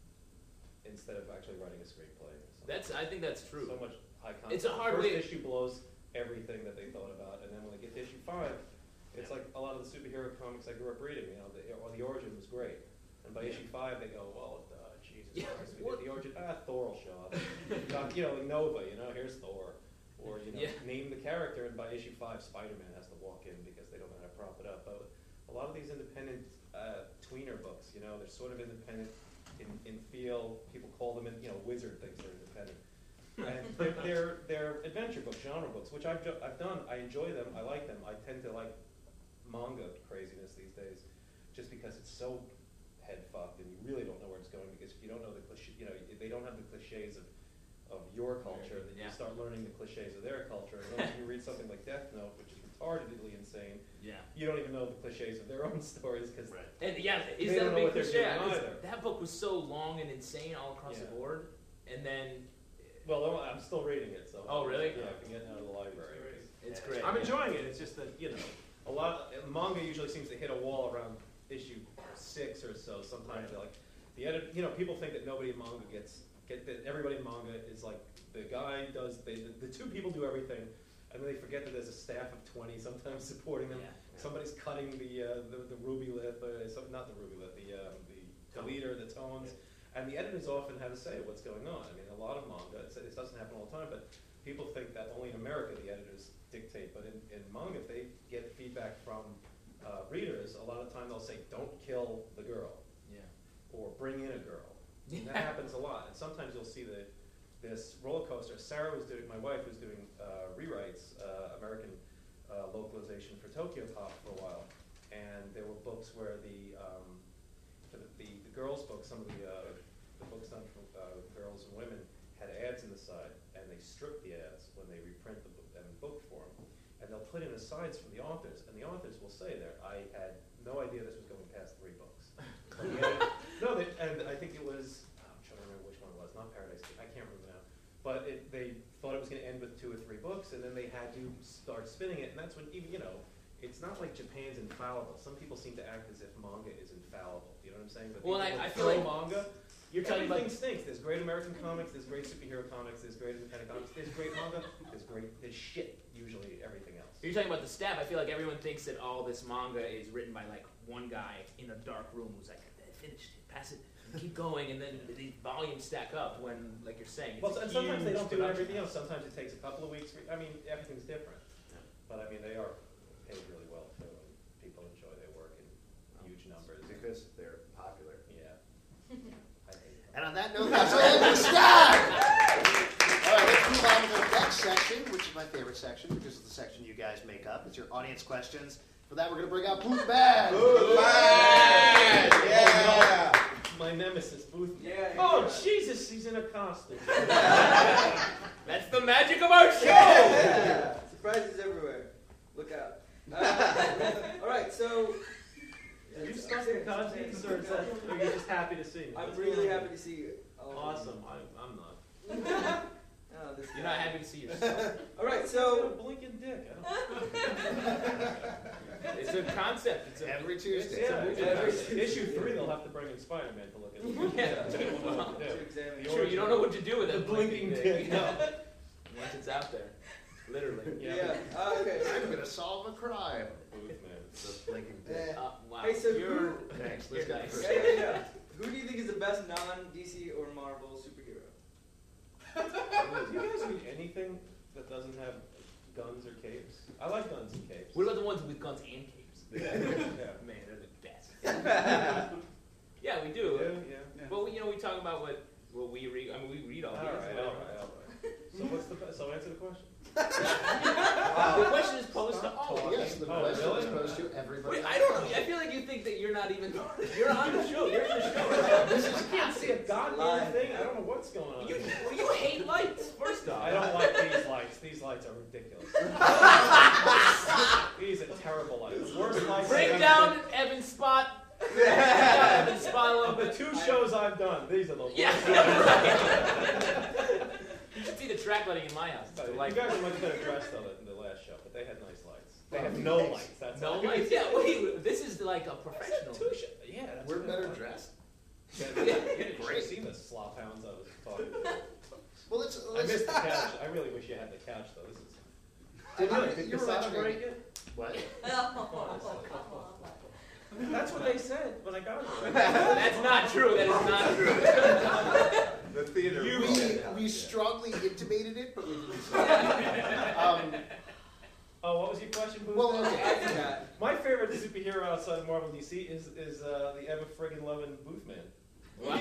instead of actually writing a screenplay. I think that's true. So much high concept. It's a hard way. way. First issue blows everything that they thought about, and then when they get to issue 5, it's like a lot of the superhero comics I grew up reading. The origin was great, and by issue 5 they go, well, Jesus Christ, we did the origin. Thor will show up. Like Nova, here's Thor. Or, name the character, and by issue 5, Spider-Man has to walk in because they don't know how to prop it up. But a lot of these independent tweener books, they're sort of independent in feel. People call them, wizard thinks they're independent. And they're adventure books, genre books, which I've done. I enjoy them. I like them. I tend to like manga craziness these days just because it's so head-fucked and you really don't know where it's going because if you don't know the cliche, they don't have the cliches of your culture, then you start learning the cliches of their culture. And then you read something like Death Note, which is retardedly insane, you don't even know the cliches of their own stories because is they that don't a know big what they're cliche? doing either. That book was so long and insane all across the board, and then. Well, I'm still reading it, so. Oh, really? Yeah, I've been getting out of the library. It's great. I'm enjoying it. It's just that a lot manga usually seems to hit a wall around issue 6 or so. Sometimes they're like the edit. People think that nobody in manga that everybody in manga is like the guy does. The two people do everything, and then they forget that there's a staff of 20 sometimes supporting them. Somebody's cutting the ruby lip, not the ruby lip, the leader, the tones. And the editors often have a say of what's going on. I mean, a lot of manga, it doesn't happen all the time, but people think that only in America the editors dictate. But in manga, if they get feedback from readers, a lot of time they'll say, don't kill the girl. Or bring in a girl. And that happens a lot. And sometimes you'll see this roller coaster. My wife was doing rewrites, American localization for Tokyo Pop for a while. And there were books where the girls' books, some of the books done for girls and women, had ads in the side, and they strip the ads when they reprint them in book form. And they'll put in asides from the authors, and the authors will say there, I had no idea this was going past 3 books. And I think it was, I'm trying to remember which one it was, not Paradise City, I can't remember now. But they thought it was going to end with 2 or 3 books, and then they had to start spinning it, and that's when even, it's not like Japan's infallible. Some people seem to act as if manga is infallible. You know what I'm saying? But I feel like manga, you're talking about stinks. There's great American comics. There's great superhero comics. There's great independent comics. There's great manga. There's shit. Usually everything else. You're talking about the staff. I feel like everyone thinks that all this manga is written by like one guy in a dark room who's like, I finished it, pass it, keep going, and then the volumes stack up. When, like you're saying, it's and sometimes they don't do production. everything. Sometimes it takes a couple of weeks. I mean, everything's different. But I mean, they are paid really well too, and people enjoy their work in huge numbers because they're popular. Yeah. And on that note, that's all the staff. All right, let's move on to the next section, which is my favorite section because it's the section you guys make up. It's your audience questions. For that, we're going to bring out Boothman. Boothman! Yeah! My nemesis, Boothman. Yeah. Oh, Jesus, he's in a costume. That's the magic of our show! Yeah. Surprises everywhere. Look out. All right, so... Are you stuck in costumes, or are you just happy to see me? I'm really happy to see you. Awesome. I'm not. Oh, this You're guy. not happy to see yourself. All right, Got so... a blinking dick. It's a concept. Every Tuesday. Issue 3, they'll have to bring in Spider-Man to look at it. Yeah. To examine Sure, you don't know what to do with The it. blinking dick. No. Once it's out there, literally. Yeah. Okay. I'm going to solve a crime. Boothman. The blinking dick. Wow. Hey, so you're Thanks. you're Let's go nice. first. Yeah. Who do you think is the best non-DC or Marvel superhero? Do you guys read anything that doesn't have guns or capes? I like guns and capes. What about the ones with guns and capes? Yeah. Man, they're the best. Yeah, we do. Yeah. Well, we talk about what we read. I mean, we read all All these. right. So what's the best? So answer the question. The question is posed to all of us. Yes, the Oh, question really? is posed to everybody. Wait, I don't know. I feel like you think that you're not even. You're on the show. You're in the show. This is, I can't see a goddamn thing. I don't know what's going on. You hate lights. First off, I don't like these lights. These lights are ridiculous. These are terrible lights. The worst lights. Bring I've down ever Evan's spot. Bring down Evan's spot a little seen. bit. The 2 shows I've done, these are the worst. Yeah. You should see the track lighting in my house. It's You delightful. guys are much better dressed though than the last show, but they had nice lights. They have no lights. That's No all. lights. Yeah. Wait. This is like a professional. Yeah, that's We're what better I like. dressed. Yeah, Yeah. you should Great. have seen the slop hounds I was talking to. Well, let's I missed the couch. I really wish you had the couch though. This is. Did you were Casada mentioning- break it? What? That's what they said when I got here. That's not true. That is not true. The theater. We strongly intimated it, but we didn't say it. Oh, what was your question, Booth? Well, okay. I forgot. My favorite superhero outside of Marvel DC is the ever friggin' loving Boothman. Wow.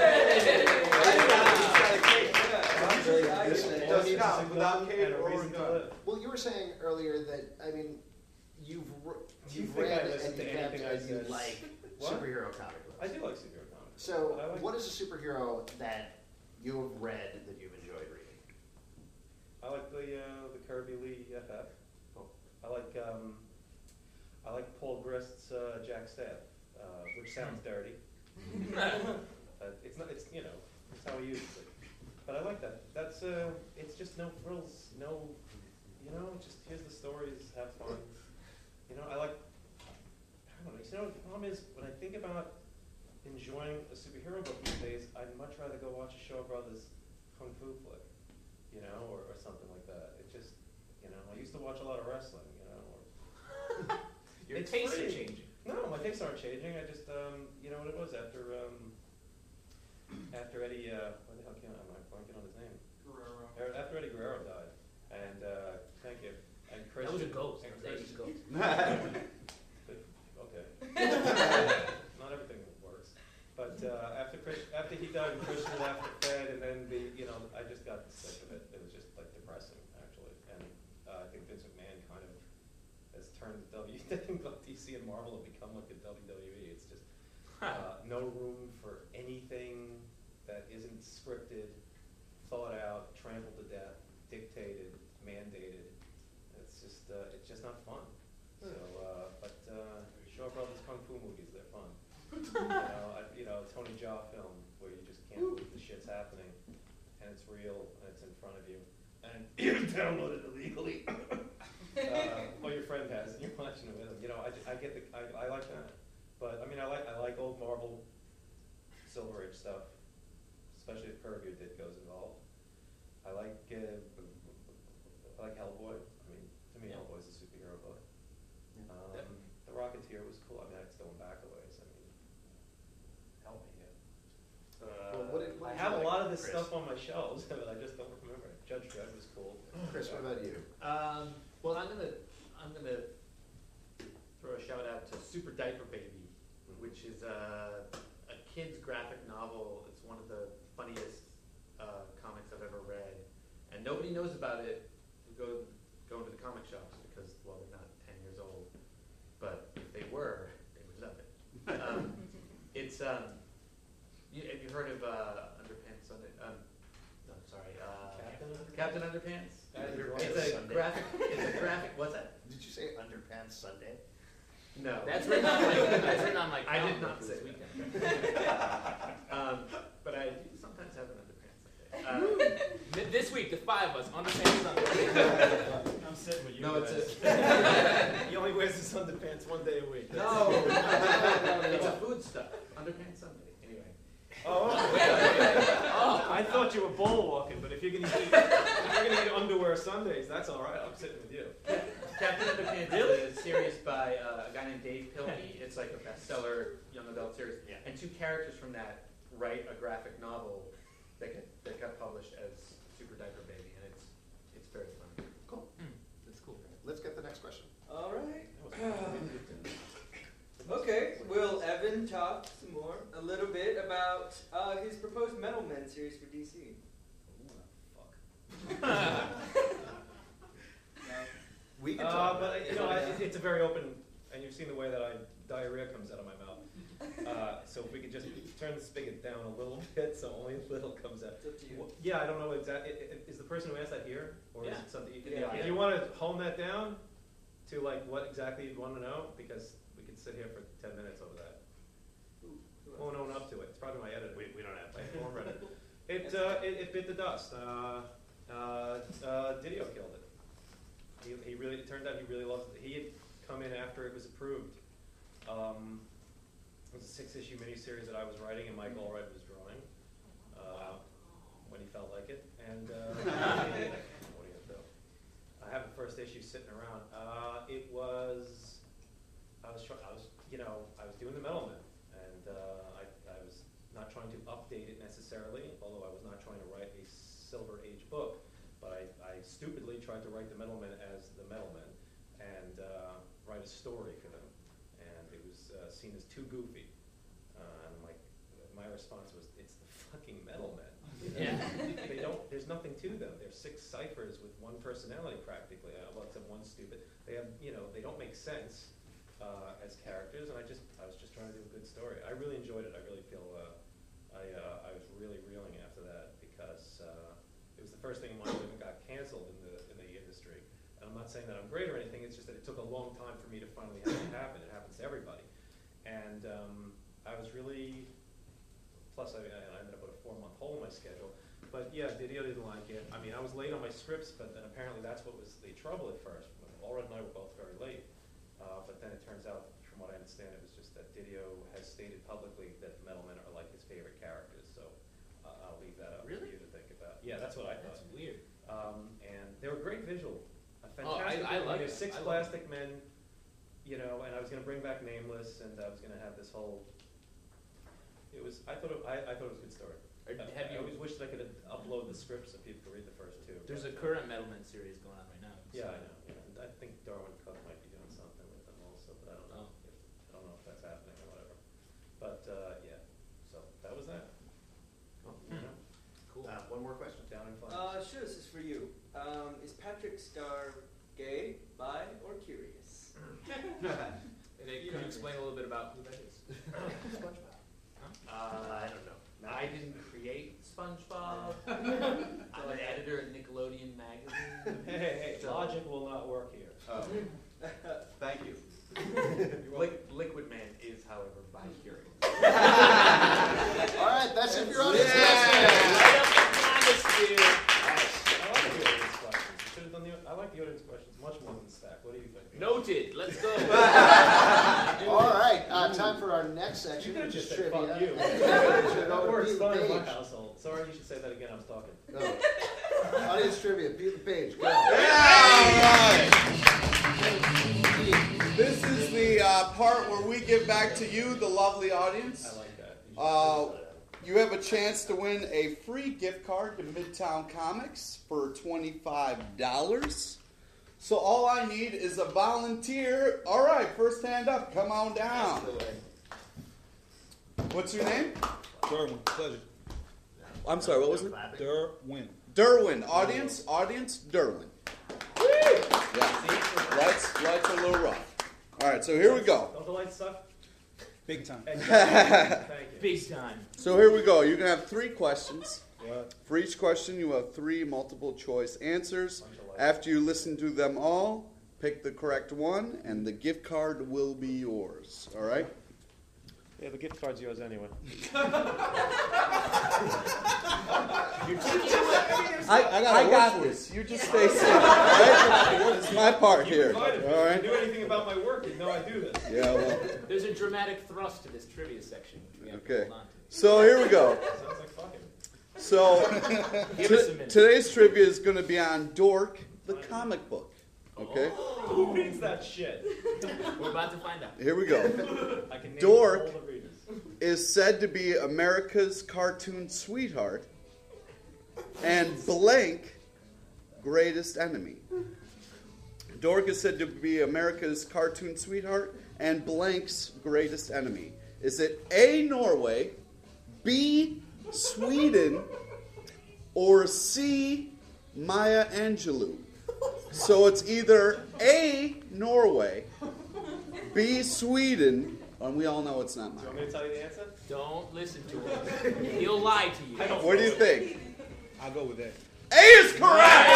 Does He count needs a without gun cape and a or reason to gun. live. Well, you were saying earlier that, I mean, you've You think read I listen and to you kept anything I and you said? like What? superhero comic books. I do like superhero comics. So, But I like- what is a superhero that you have read that you've enjoyed reading? I like the Kirby Lee FF. Oh. I like Paul Grist's Jack Staff, which sounds dirty. It's not. It's it's how he uses it. But I like that. That's it's just no frills, no. Just here's the stories, have fun. I like. I don't know. The problem is when I think about enjoying a superhero book these days, I'd much rather go watch a Shaw Brothers kung fu flick, or something like that. It just, I used to watch a lot of wrestling, Your It's tastes are free. changing. No, my tastes aren't changing. I just, you know what it was after Eddie, what the hell came out? I'm blanking on his name. Guerrero. After Eddie Guerrero died, and thank you. And Chris. That was a ghost. And That was Chris- a ghost. Okay. Not everything works, but after he died, and Christian left the Fed, and then I just got sick of it. It was just like depressing, actually, and I think Vince McMahon kind of has turned DC and Marvel have become like a WWE. It's just no room for anything that isn't scripted, thought out, trampled to death, dictated, mandated. It's just not fun. So, but Shaw Brothers kung fu movies, they're fun. Tony Jaa film where you just can't believe the shit's happening, and it's real, and it's in front of you, and you download it illegally. Or your friend has, and you're watching it with him. I like that. But I mean, I like old Marvel, Silver Age stuff, especially if Kirby or Ditko's involved. I like Hellboy. I mean, to me, Hellboy's a superhero book. The Rocketeer was cool. I mean, it's going back a ways. I mean, help me here. Well, what did I you have a like, lot of this Chris? stuff on my shelves, but I just don't remember it. Judge Dredd was cool. Chris, what about you? Well, I'm gonna throw a shout out to Super Diaper Baby, which is a kid's graphic novel. It's one of the funniest comics I've ever read, and nobody knows about it. You go into the comic shops because, well, they're not 10 years old, but if they were, they would love it. It's have you heard of Underpants Sunday? No, sorry, Captain Underpants. It's a graphic. What's that? Did you say Underpants Sunday? No, That's written on like. I did not this say weekend. but I do sometimes have an underpants Sunday. This week, the 5 of us underpants Sunday. I'm sitting with you. No, guys. it's He only wears his underpants one day a week. no, it's a food stuff. Underpants Sunday. Anyway. Oh, I thought you were bull walking, but if you're gonna eat underwear Sundays, that's all right. I'm sitting with you. Captain Underpants is a series by a guy named Dave Pilkey. It's like a bestseller young adult series. Yeah. And 2 characters from that write a graphic novel that got published as Super Diaper Baby, and it's very fun. Cool. That's cool. Let's get the next question. All right. Okay, will Evan talk some more, a little bit about his proposed Metal Men series for DC? It's a very open, and you've seen the way that diarrhea comes out of my mouth. So if we could just turn the spigot down a little bit, so only a little comes out. It's up to you. Yeah, I don't know exactly. Is the person who asked that here, or is Yeah. it something? Yeah. If you want to hone that down to like what exactly you'd want to know, because we could sit here for 10 minutes over that. Won't own up to it. It's probably my editor. We don't have My form editor. It bit the dust. Didio killed it. He really. It turned out he really loved it. He had come in after it was approved. It was a 6-issue miniseries that I was writing, and Mike Allred was drawing when he felt like it. And what are you gonna do? I have the first issue sitting around. I was doing the Metal Men, and I was not trying to update it necessarily, although I was not trying to write a Silver Age book. But I stupidly tried to write the Metal Men as the Metal Men and write a story for them. And it was seen as too goofy. And my response was, it's the fucking Metal Men. Yeah. There's nothing to them. They're 6 ciphers with one personality practically, well, except one stupid. They have, they don't make sense as characters, and I was just trying to do a good story. I really enjoyed it. I really feel I was really reeling after that because it was the first thing in my life that got canceled in the industry. And I'm not saying that I'm great or anything. It's just that it took a long time for me to finally have it happen. It happens to everybody. And I was really, plus I ended up with a 4-month hole in my schedule. But yeah, Didio didn't like it. I mean, I was late on my scripts, but then apparently that's what was the trouble at first. Allred and I were both very late. But then it turns out, from what I understand, it was just that Didio has stated publicly that the Metal Men are like his favorite characters. So I'll leave that up for you to think about. Yeah, that's what I thought. That's weird. And they were great visual. Fantastic. I like it. 6 plastic men, and I was going to bring back Nameless, and I was going to have this whole. I thought it was a good story. I always wished that I could upload the script so people could read the first 2. There's a current Metal Men series going on right now. Yeah, I know. Yeah. I think Darwin Cook might be doing something with them also, but I don't know. I don't know if that's happening or whatever. But yeah, so that was that. Cool. One more question. Down in Flanders. Sure, this is for you. Is Patrick Star gay, bi, or curious? Can you explain a little bit about who that is? SpongeBob. I don't know. I didn't create SpongeBob. I'm an editor at Nickelodeon magazine. Hey, logic will not work here. Oh. Thank you. Liquid Man is, however, bi-curious. All right, that's it for your audience. Right up the atmosphere. I like the audience questions much more than the stack. What do you think? Noted. Let's go. All right, time for our next section, You could have which is just said, trivia. fuck you. That works fine in my household. Sorry, you should say that again. I was talking. No. Audience trivia, Pete the Page. Go. This is the part where we give back to you, the lovely audience. I like that. You have a chance to win a free gift card to Midtown Comics for $25. So all I need is a volunteer. All right, first hand up. Come on down. What's your name? Derwin, pleasure. I'm sorry, what was it? Derwin. Derwin. Audience, Derwin. Yeah. Lights a little rough. All right, so here we go. Don't the lights suck? Big time. Thank you. Big time. So here we go. You're going to have 3 questions. What? For each question, you have 3 multiple choice answers. After you listen to them all, pick the correct one, and the gift card will be yours. All right? Yeah, the gift card's yours anyway. I got this. You just stay safe. Right? It's my part here. All If right? you knew anything about my work, you'd know I do this. Yeah. Well. There's a dramatic thrust to this trivia section, which we have to Okay. hold on to. So here we go. Sounds like fucking. So Give us a minute. today's trivia is going to be on Dork, the comic book. Okay. Who reads that shit? We're about to find out. Here we go. I can name Dork. all the readers. Is said to be America's cartoon sweetheart and blank greatest enemy. Dork is said to be America's cartoon sweetheart and blank's greatest enemy. Is it A, Norway, B, Sweden, or C, Maya Angelou? So it's either A, Norway, B, Sweden, and we all know it's not Do you mine. want me to tell you the answer? Don't listen to him. He'll lie to you. What do you think? I'll go with that. A is correct!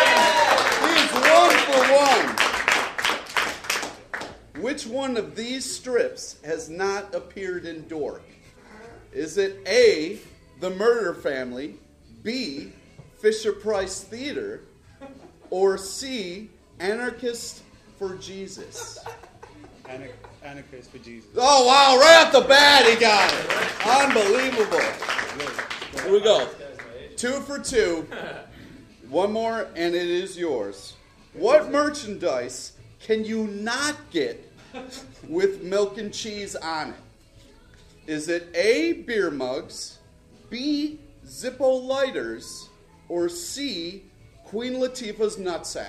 He is 1 for 1. Which one of these strips has not appeared in Dork? Is it A, The Murder Family, B, Fisher-Price Theater, or C, Anarchist for Jesus? Anarchist for Jesus. Oh, wow, right off the bat he got it. Unbelievable. Here we go. 2 for 2. One more, and it is yours. What merchandise can you not get with milk and cheese on it? Is it A, beer mugs, B, Zippo lighters, or C, Queen Latifah's nutsack?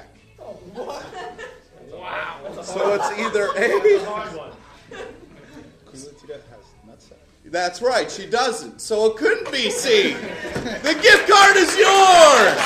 Wow. So it's either That's a A. hard one. That has nutsack. That's right, she doesn't. So it couldn't be C. The gift card is yours.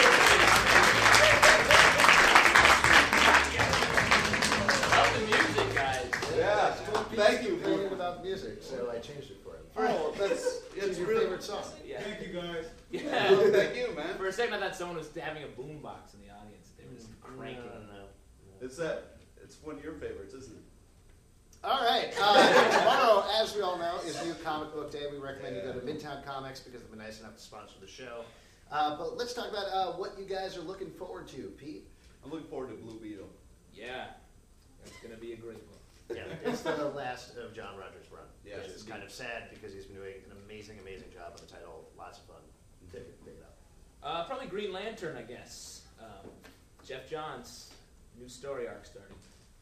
Love the music, guys. Yeah, thank you. Complaining about music, so I changed it for him. Oh, it's It's your really. favorite song. Yeah. Thank you, guys. Yeah. Thank you, man. For a second, I thought someone was having a boombox in the audience. They were just cranking. It's one of your favorites, isn't it? All right. Tomorrow, as we all know, is New Comic Book Day. We recommend you go to Midtown Comics because they've been nice enough to sponsor the show. But let's talk about what you guys are looking forward to, Pete. I'm looking forward to Blue Beetle. Yeah. It's going to be a great book. Yeah, it's the last of John Rogers' run, Yeah, which it's is kind of sad because he's been doing an amazing, amazing job on the title. Lots of fun. Pick it up. Probably Green Lantern, I guess. Jeff Johns, new story arc starting.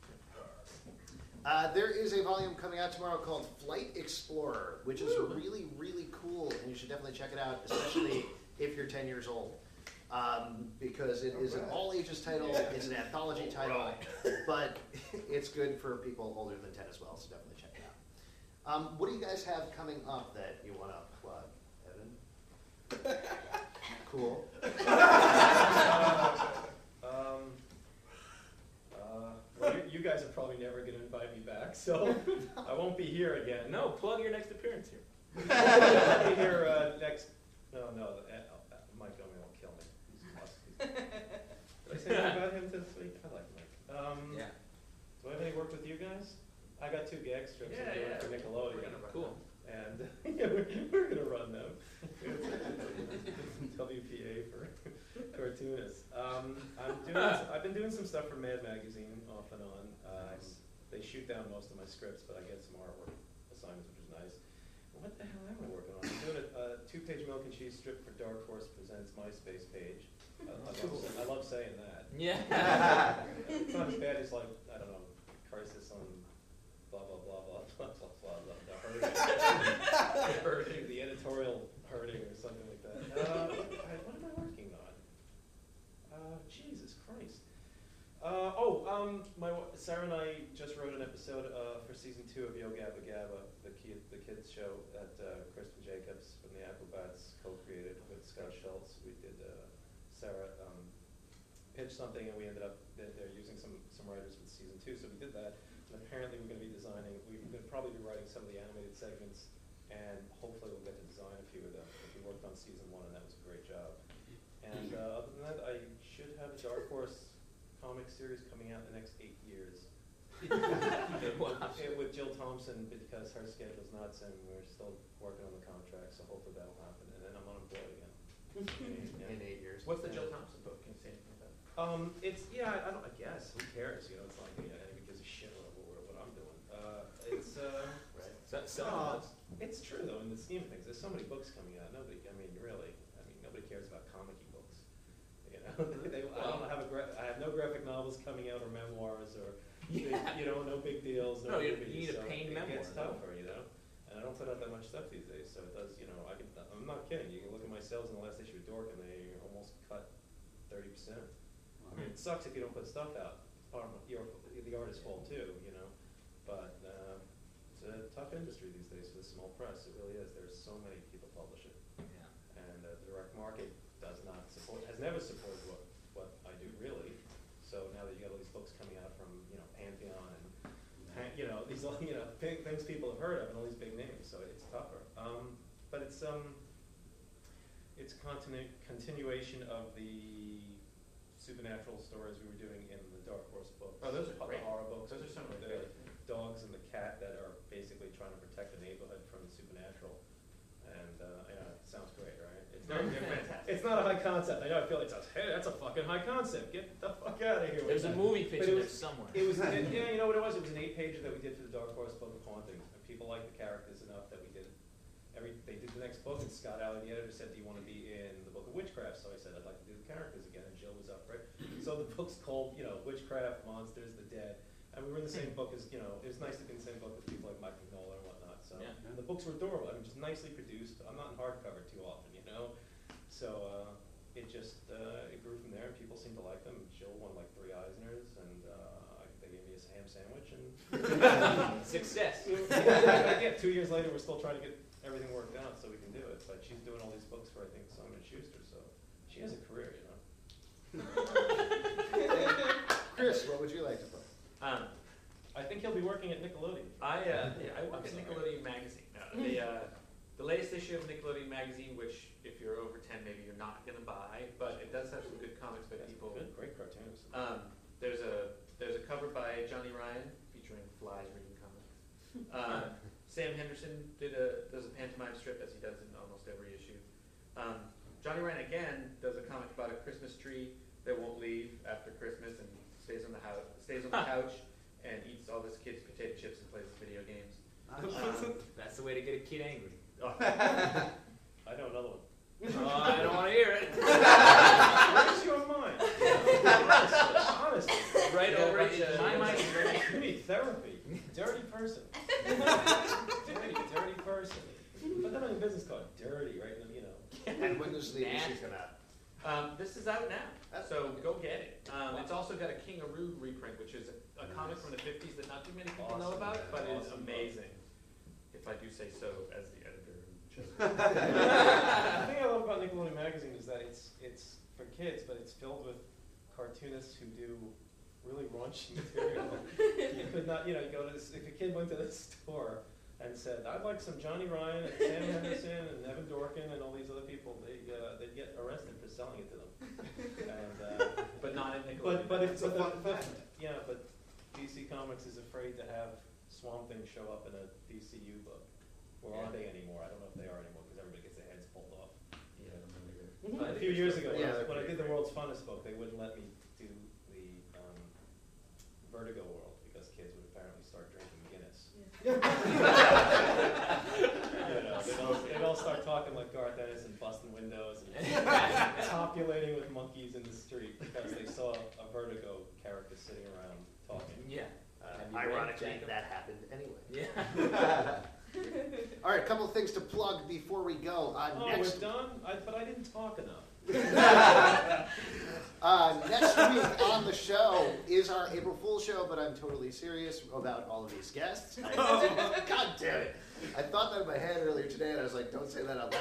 There is a volume coming out tomorrow called Flight Explorer, which is really, really cool, and you should definitely check it out, especially if you're 10 years old. Because it is an all-ages title, it's an anthology title, but it's good for people older than 10 as well, so definitely check it out. What do you guys have coming up that you want to plug, Evan? Cool. Well, you guys are probably never going to invite me back, so I won't be here again. No, plug your next appearance here. I'll be here next. No, Mike Domi won't kill me. He's awesome. Did I say anything about him this week? I like Mike. Yeah. Do I have any work with you guys? I got 2 gag strips I'm doing for Nickelodeon. Cool. And we're going to run them. WPA for cartoonists. I've been doing some stuff for Mad Magazine off and on. They shoot down most of my scripts, but I get some artwork assignments, which is nice. What the hell am I working on? I'm doing a 2-page milk and cheese strip for Dark Horse Presents MySpace page. I love saying that. Yeah. It's not as bad as, like, I don't know, Crisis on blah, blah, blah, blah, blah, blah, blah, blah, the hurting, the editorial hurting or something like that. What am I working on? Jesus Christ. Sarah and I just wrote an episode for season 2 of Yo Gabba Gabba, the kids show that Kristen Jacobs from the Acrobats co-created with Scott Schultz. We did Sarah pitched something, and we ended up they're using some writers with season 2, so we did that. And apparently, we're going to be designing. We're going to probably be writing some of the animated segments, and hopefully, we'll get to design a few of them. We worked on season 1, and that was a great job. And other than that, I should have a Dark Horse comic series coming out in the next 8 years. With Jill Thompson, because her schedule's nuts, and we're still working on the contract, so hopefully that'll happen. And then I'm unemployed again. In 8 years. What's the Jill Thompson book? Can you say anything about it? I guess, who cares? You know, it's like, anybody gives a shit what I'm doing. It's true though, in the scheme of things. There's so many books coming out. Nobody cares about comic-y books. You know, I have no graphic novels coming out or memoirs or, no big deals. No, you movies, need a paid memoir. It gets tougher, and I don't put out that much stuff these days, so it does, I'm not kidding. You can look at my sales in the last issue of Dork, and they almost cut 30%. I mean, it sucks if you don't put stuff out. It's part of the artist's fault too, but it's a tough industry these days for the small press. It really is. There's so many people publish it. And the direct market has never supported what I do really. So now that you got all these books coming out from Pantheon and these big things people have heard of and all these big names, so it's tougher. But it's continuation of the supernatural stories we were doing in the Dark Horse books. Oh, those are great. The horror books. Those are some of the the dogs and the cat that are basically trying to protect the neighborhood from the supernatural. And it sounds great, right? It's not, it's not a high concept. I know. I feel like hey, that's a fucking high concept. Get the fuck out of here. There's a movie pitch there somewhere. It was, you know what it was? It was an 8-pager that we did for the Dark Horse Book of Hauntings. And people liked the characters enough that we did. They did the next book, and Scott Alley, the editor, said, "Do you want to be in the Book of Witchcraft?" So I said, "I'd like to do the characters again," and Jill was up for it. So the book's called, Witchcraft, Monsters, the Dead, and we were in the same book as, it was nice to be in the same book with people like Mike Mignola and whatnot. So and the books were adorable. I mean, just nicely produced. I'm not in hardcover too often, So it just it grew from there, and people seemed to like them. Jill won like 3 Eisners, and they gave me a ham sandwich, and success. Yeah, 2 years later, we're still trying to get everything worked out so we can do it. But she's doing all these books for, I think, Simon & Schuster, so she has a career, Chris, what would you like to book? I think he'll be working at Nickelodeon. I work at Nickelodeon Magazine. The latest issue of Nickelodeon Magazine, which if you're over 10, maybe you're not going to buy, but it does have some good comics by people. Good, great cartoons. There's a cover by Johnny Ryan featuring flies reading comics. Sam Henderson does a pantomime strip, as he does in almost every issue. Johnny Ryan again does a comic about a Christmas tree that won't leave after Christmas and stays on the couch and eats all his kids' potato chips and plays video games. That's the way to get a kid angry. I know another one. I don't want to hear it. Where's your mind? Honestly. Right over it. My mind is very. You need therapy. Dirty person. Dirty person. Put that on your business card. Dirty, right? And when does the issue come out? This is out now, so go get it. It's also got a King Aru reprint, which is a comic from the 50s that not too many people know about, but it's amazing, if I do say so as the editor. The thing I love about Nickelodeon Magazine is that it's for kids, but it's filled with cartoonists who do really raunchy material. You could not, you go to this, if a kid went to the store and said, "I'd like some Johnny Ryan and Sam Henderson and Evan Dorkin and all these other people," they'd get arrested for selling it to them. And, but not in Nickelodeon. But DC Comics is afraid to have Swamp Thing show up in a DCU book. Or are they anymore? I don't know if they are anymore because everybody gets their heads pulled off. Yeah, a few years ago, when I did the World's Funnest book, they wouldn't let me do the Vertigo World because kids would apparently start drinking Guinness. They'd all start talking like Garth Ennis and busting windows and copulating with monkeys in the street because they saw a Vertigo character sitting around talking. Yeah. Ironically, that happened anyway. Yeah. All right, a couple of things to plug before we go. Next we're done? But I didn't talk enough. Next week on the show is our April Fool's show, but I'm totally serious about all of these guests. God damn it. I thought that in my head earlier today, and I was like, don't say that out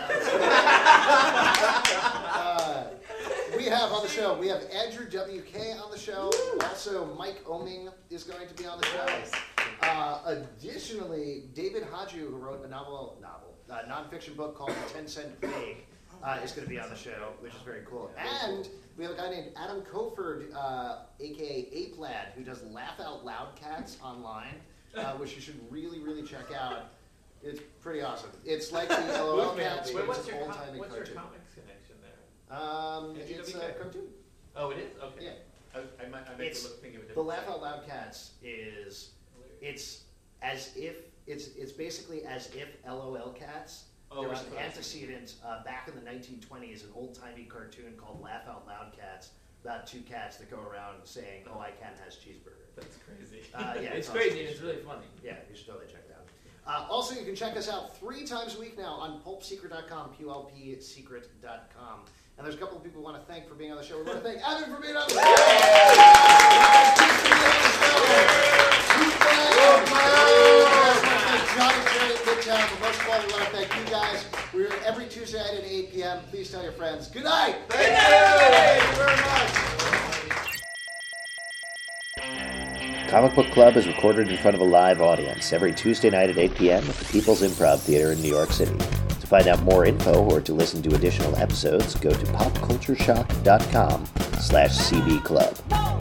loud. We have on the show, we have Andrew W.K. on the show. Also, Mike Oming is going to be on the show. Additionally, David Haju, who wrote a nonfiction book called The 10 Cent Pig, is going to be on the show, which is very cool. And we have a guy named Adam Coford, a.k.a. Ape Lad, who does Laugh Out Loud Cats online, which you should really, really check out. It's pretty awesome. It's like the LOL Cats, but it's an old-timey cartoon. What's your comics connection there? It's a cartoon. Oh, it is? Okay. Yeah. I might think of a different The Laugh Out Loud Cats is, it's basically as if LOL Cats. There was an antecedent back in the 1920s, an old-timey cartoon called Laugh Out Loud Cats, about 2 cats that go around saying, "Oh, I can has cheeseburger." That's crazy. Yeah, it's crazy and it's really funny. Yeah, you should totally check it out. Also, you can check us out 3 times a week now on pulpsecret.com, pulpsecret.com. And there's a couple of people we want to thank for being on the show. We want to thank Evan for being on the show. Johnny Jerry at Midtown, but most of all, we want to thank you guys. We're every Tuesday night at 8 p.m. Please tell your friends. Good night. Thank you. Thank you very much. Comic Book Club is recorded in front of a live audience every Tuesday night at 8 p.m. at the People's Improv Theater in New York City. To find out more info or to listen to additional episodes, go to popcultureshock.com/cbclub.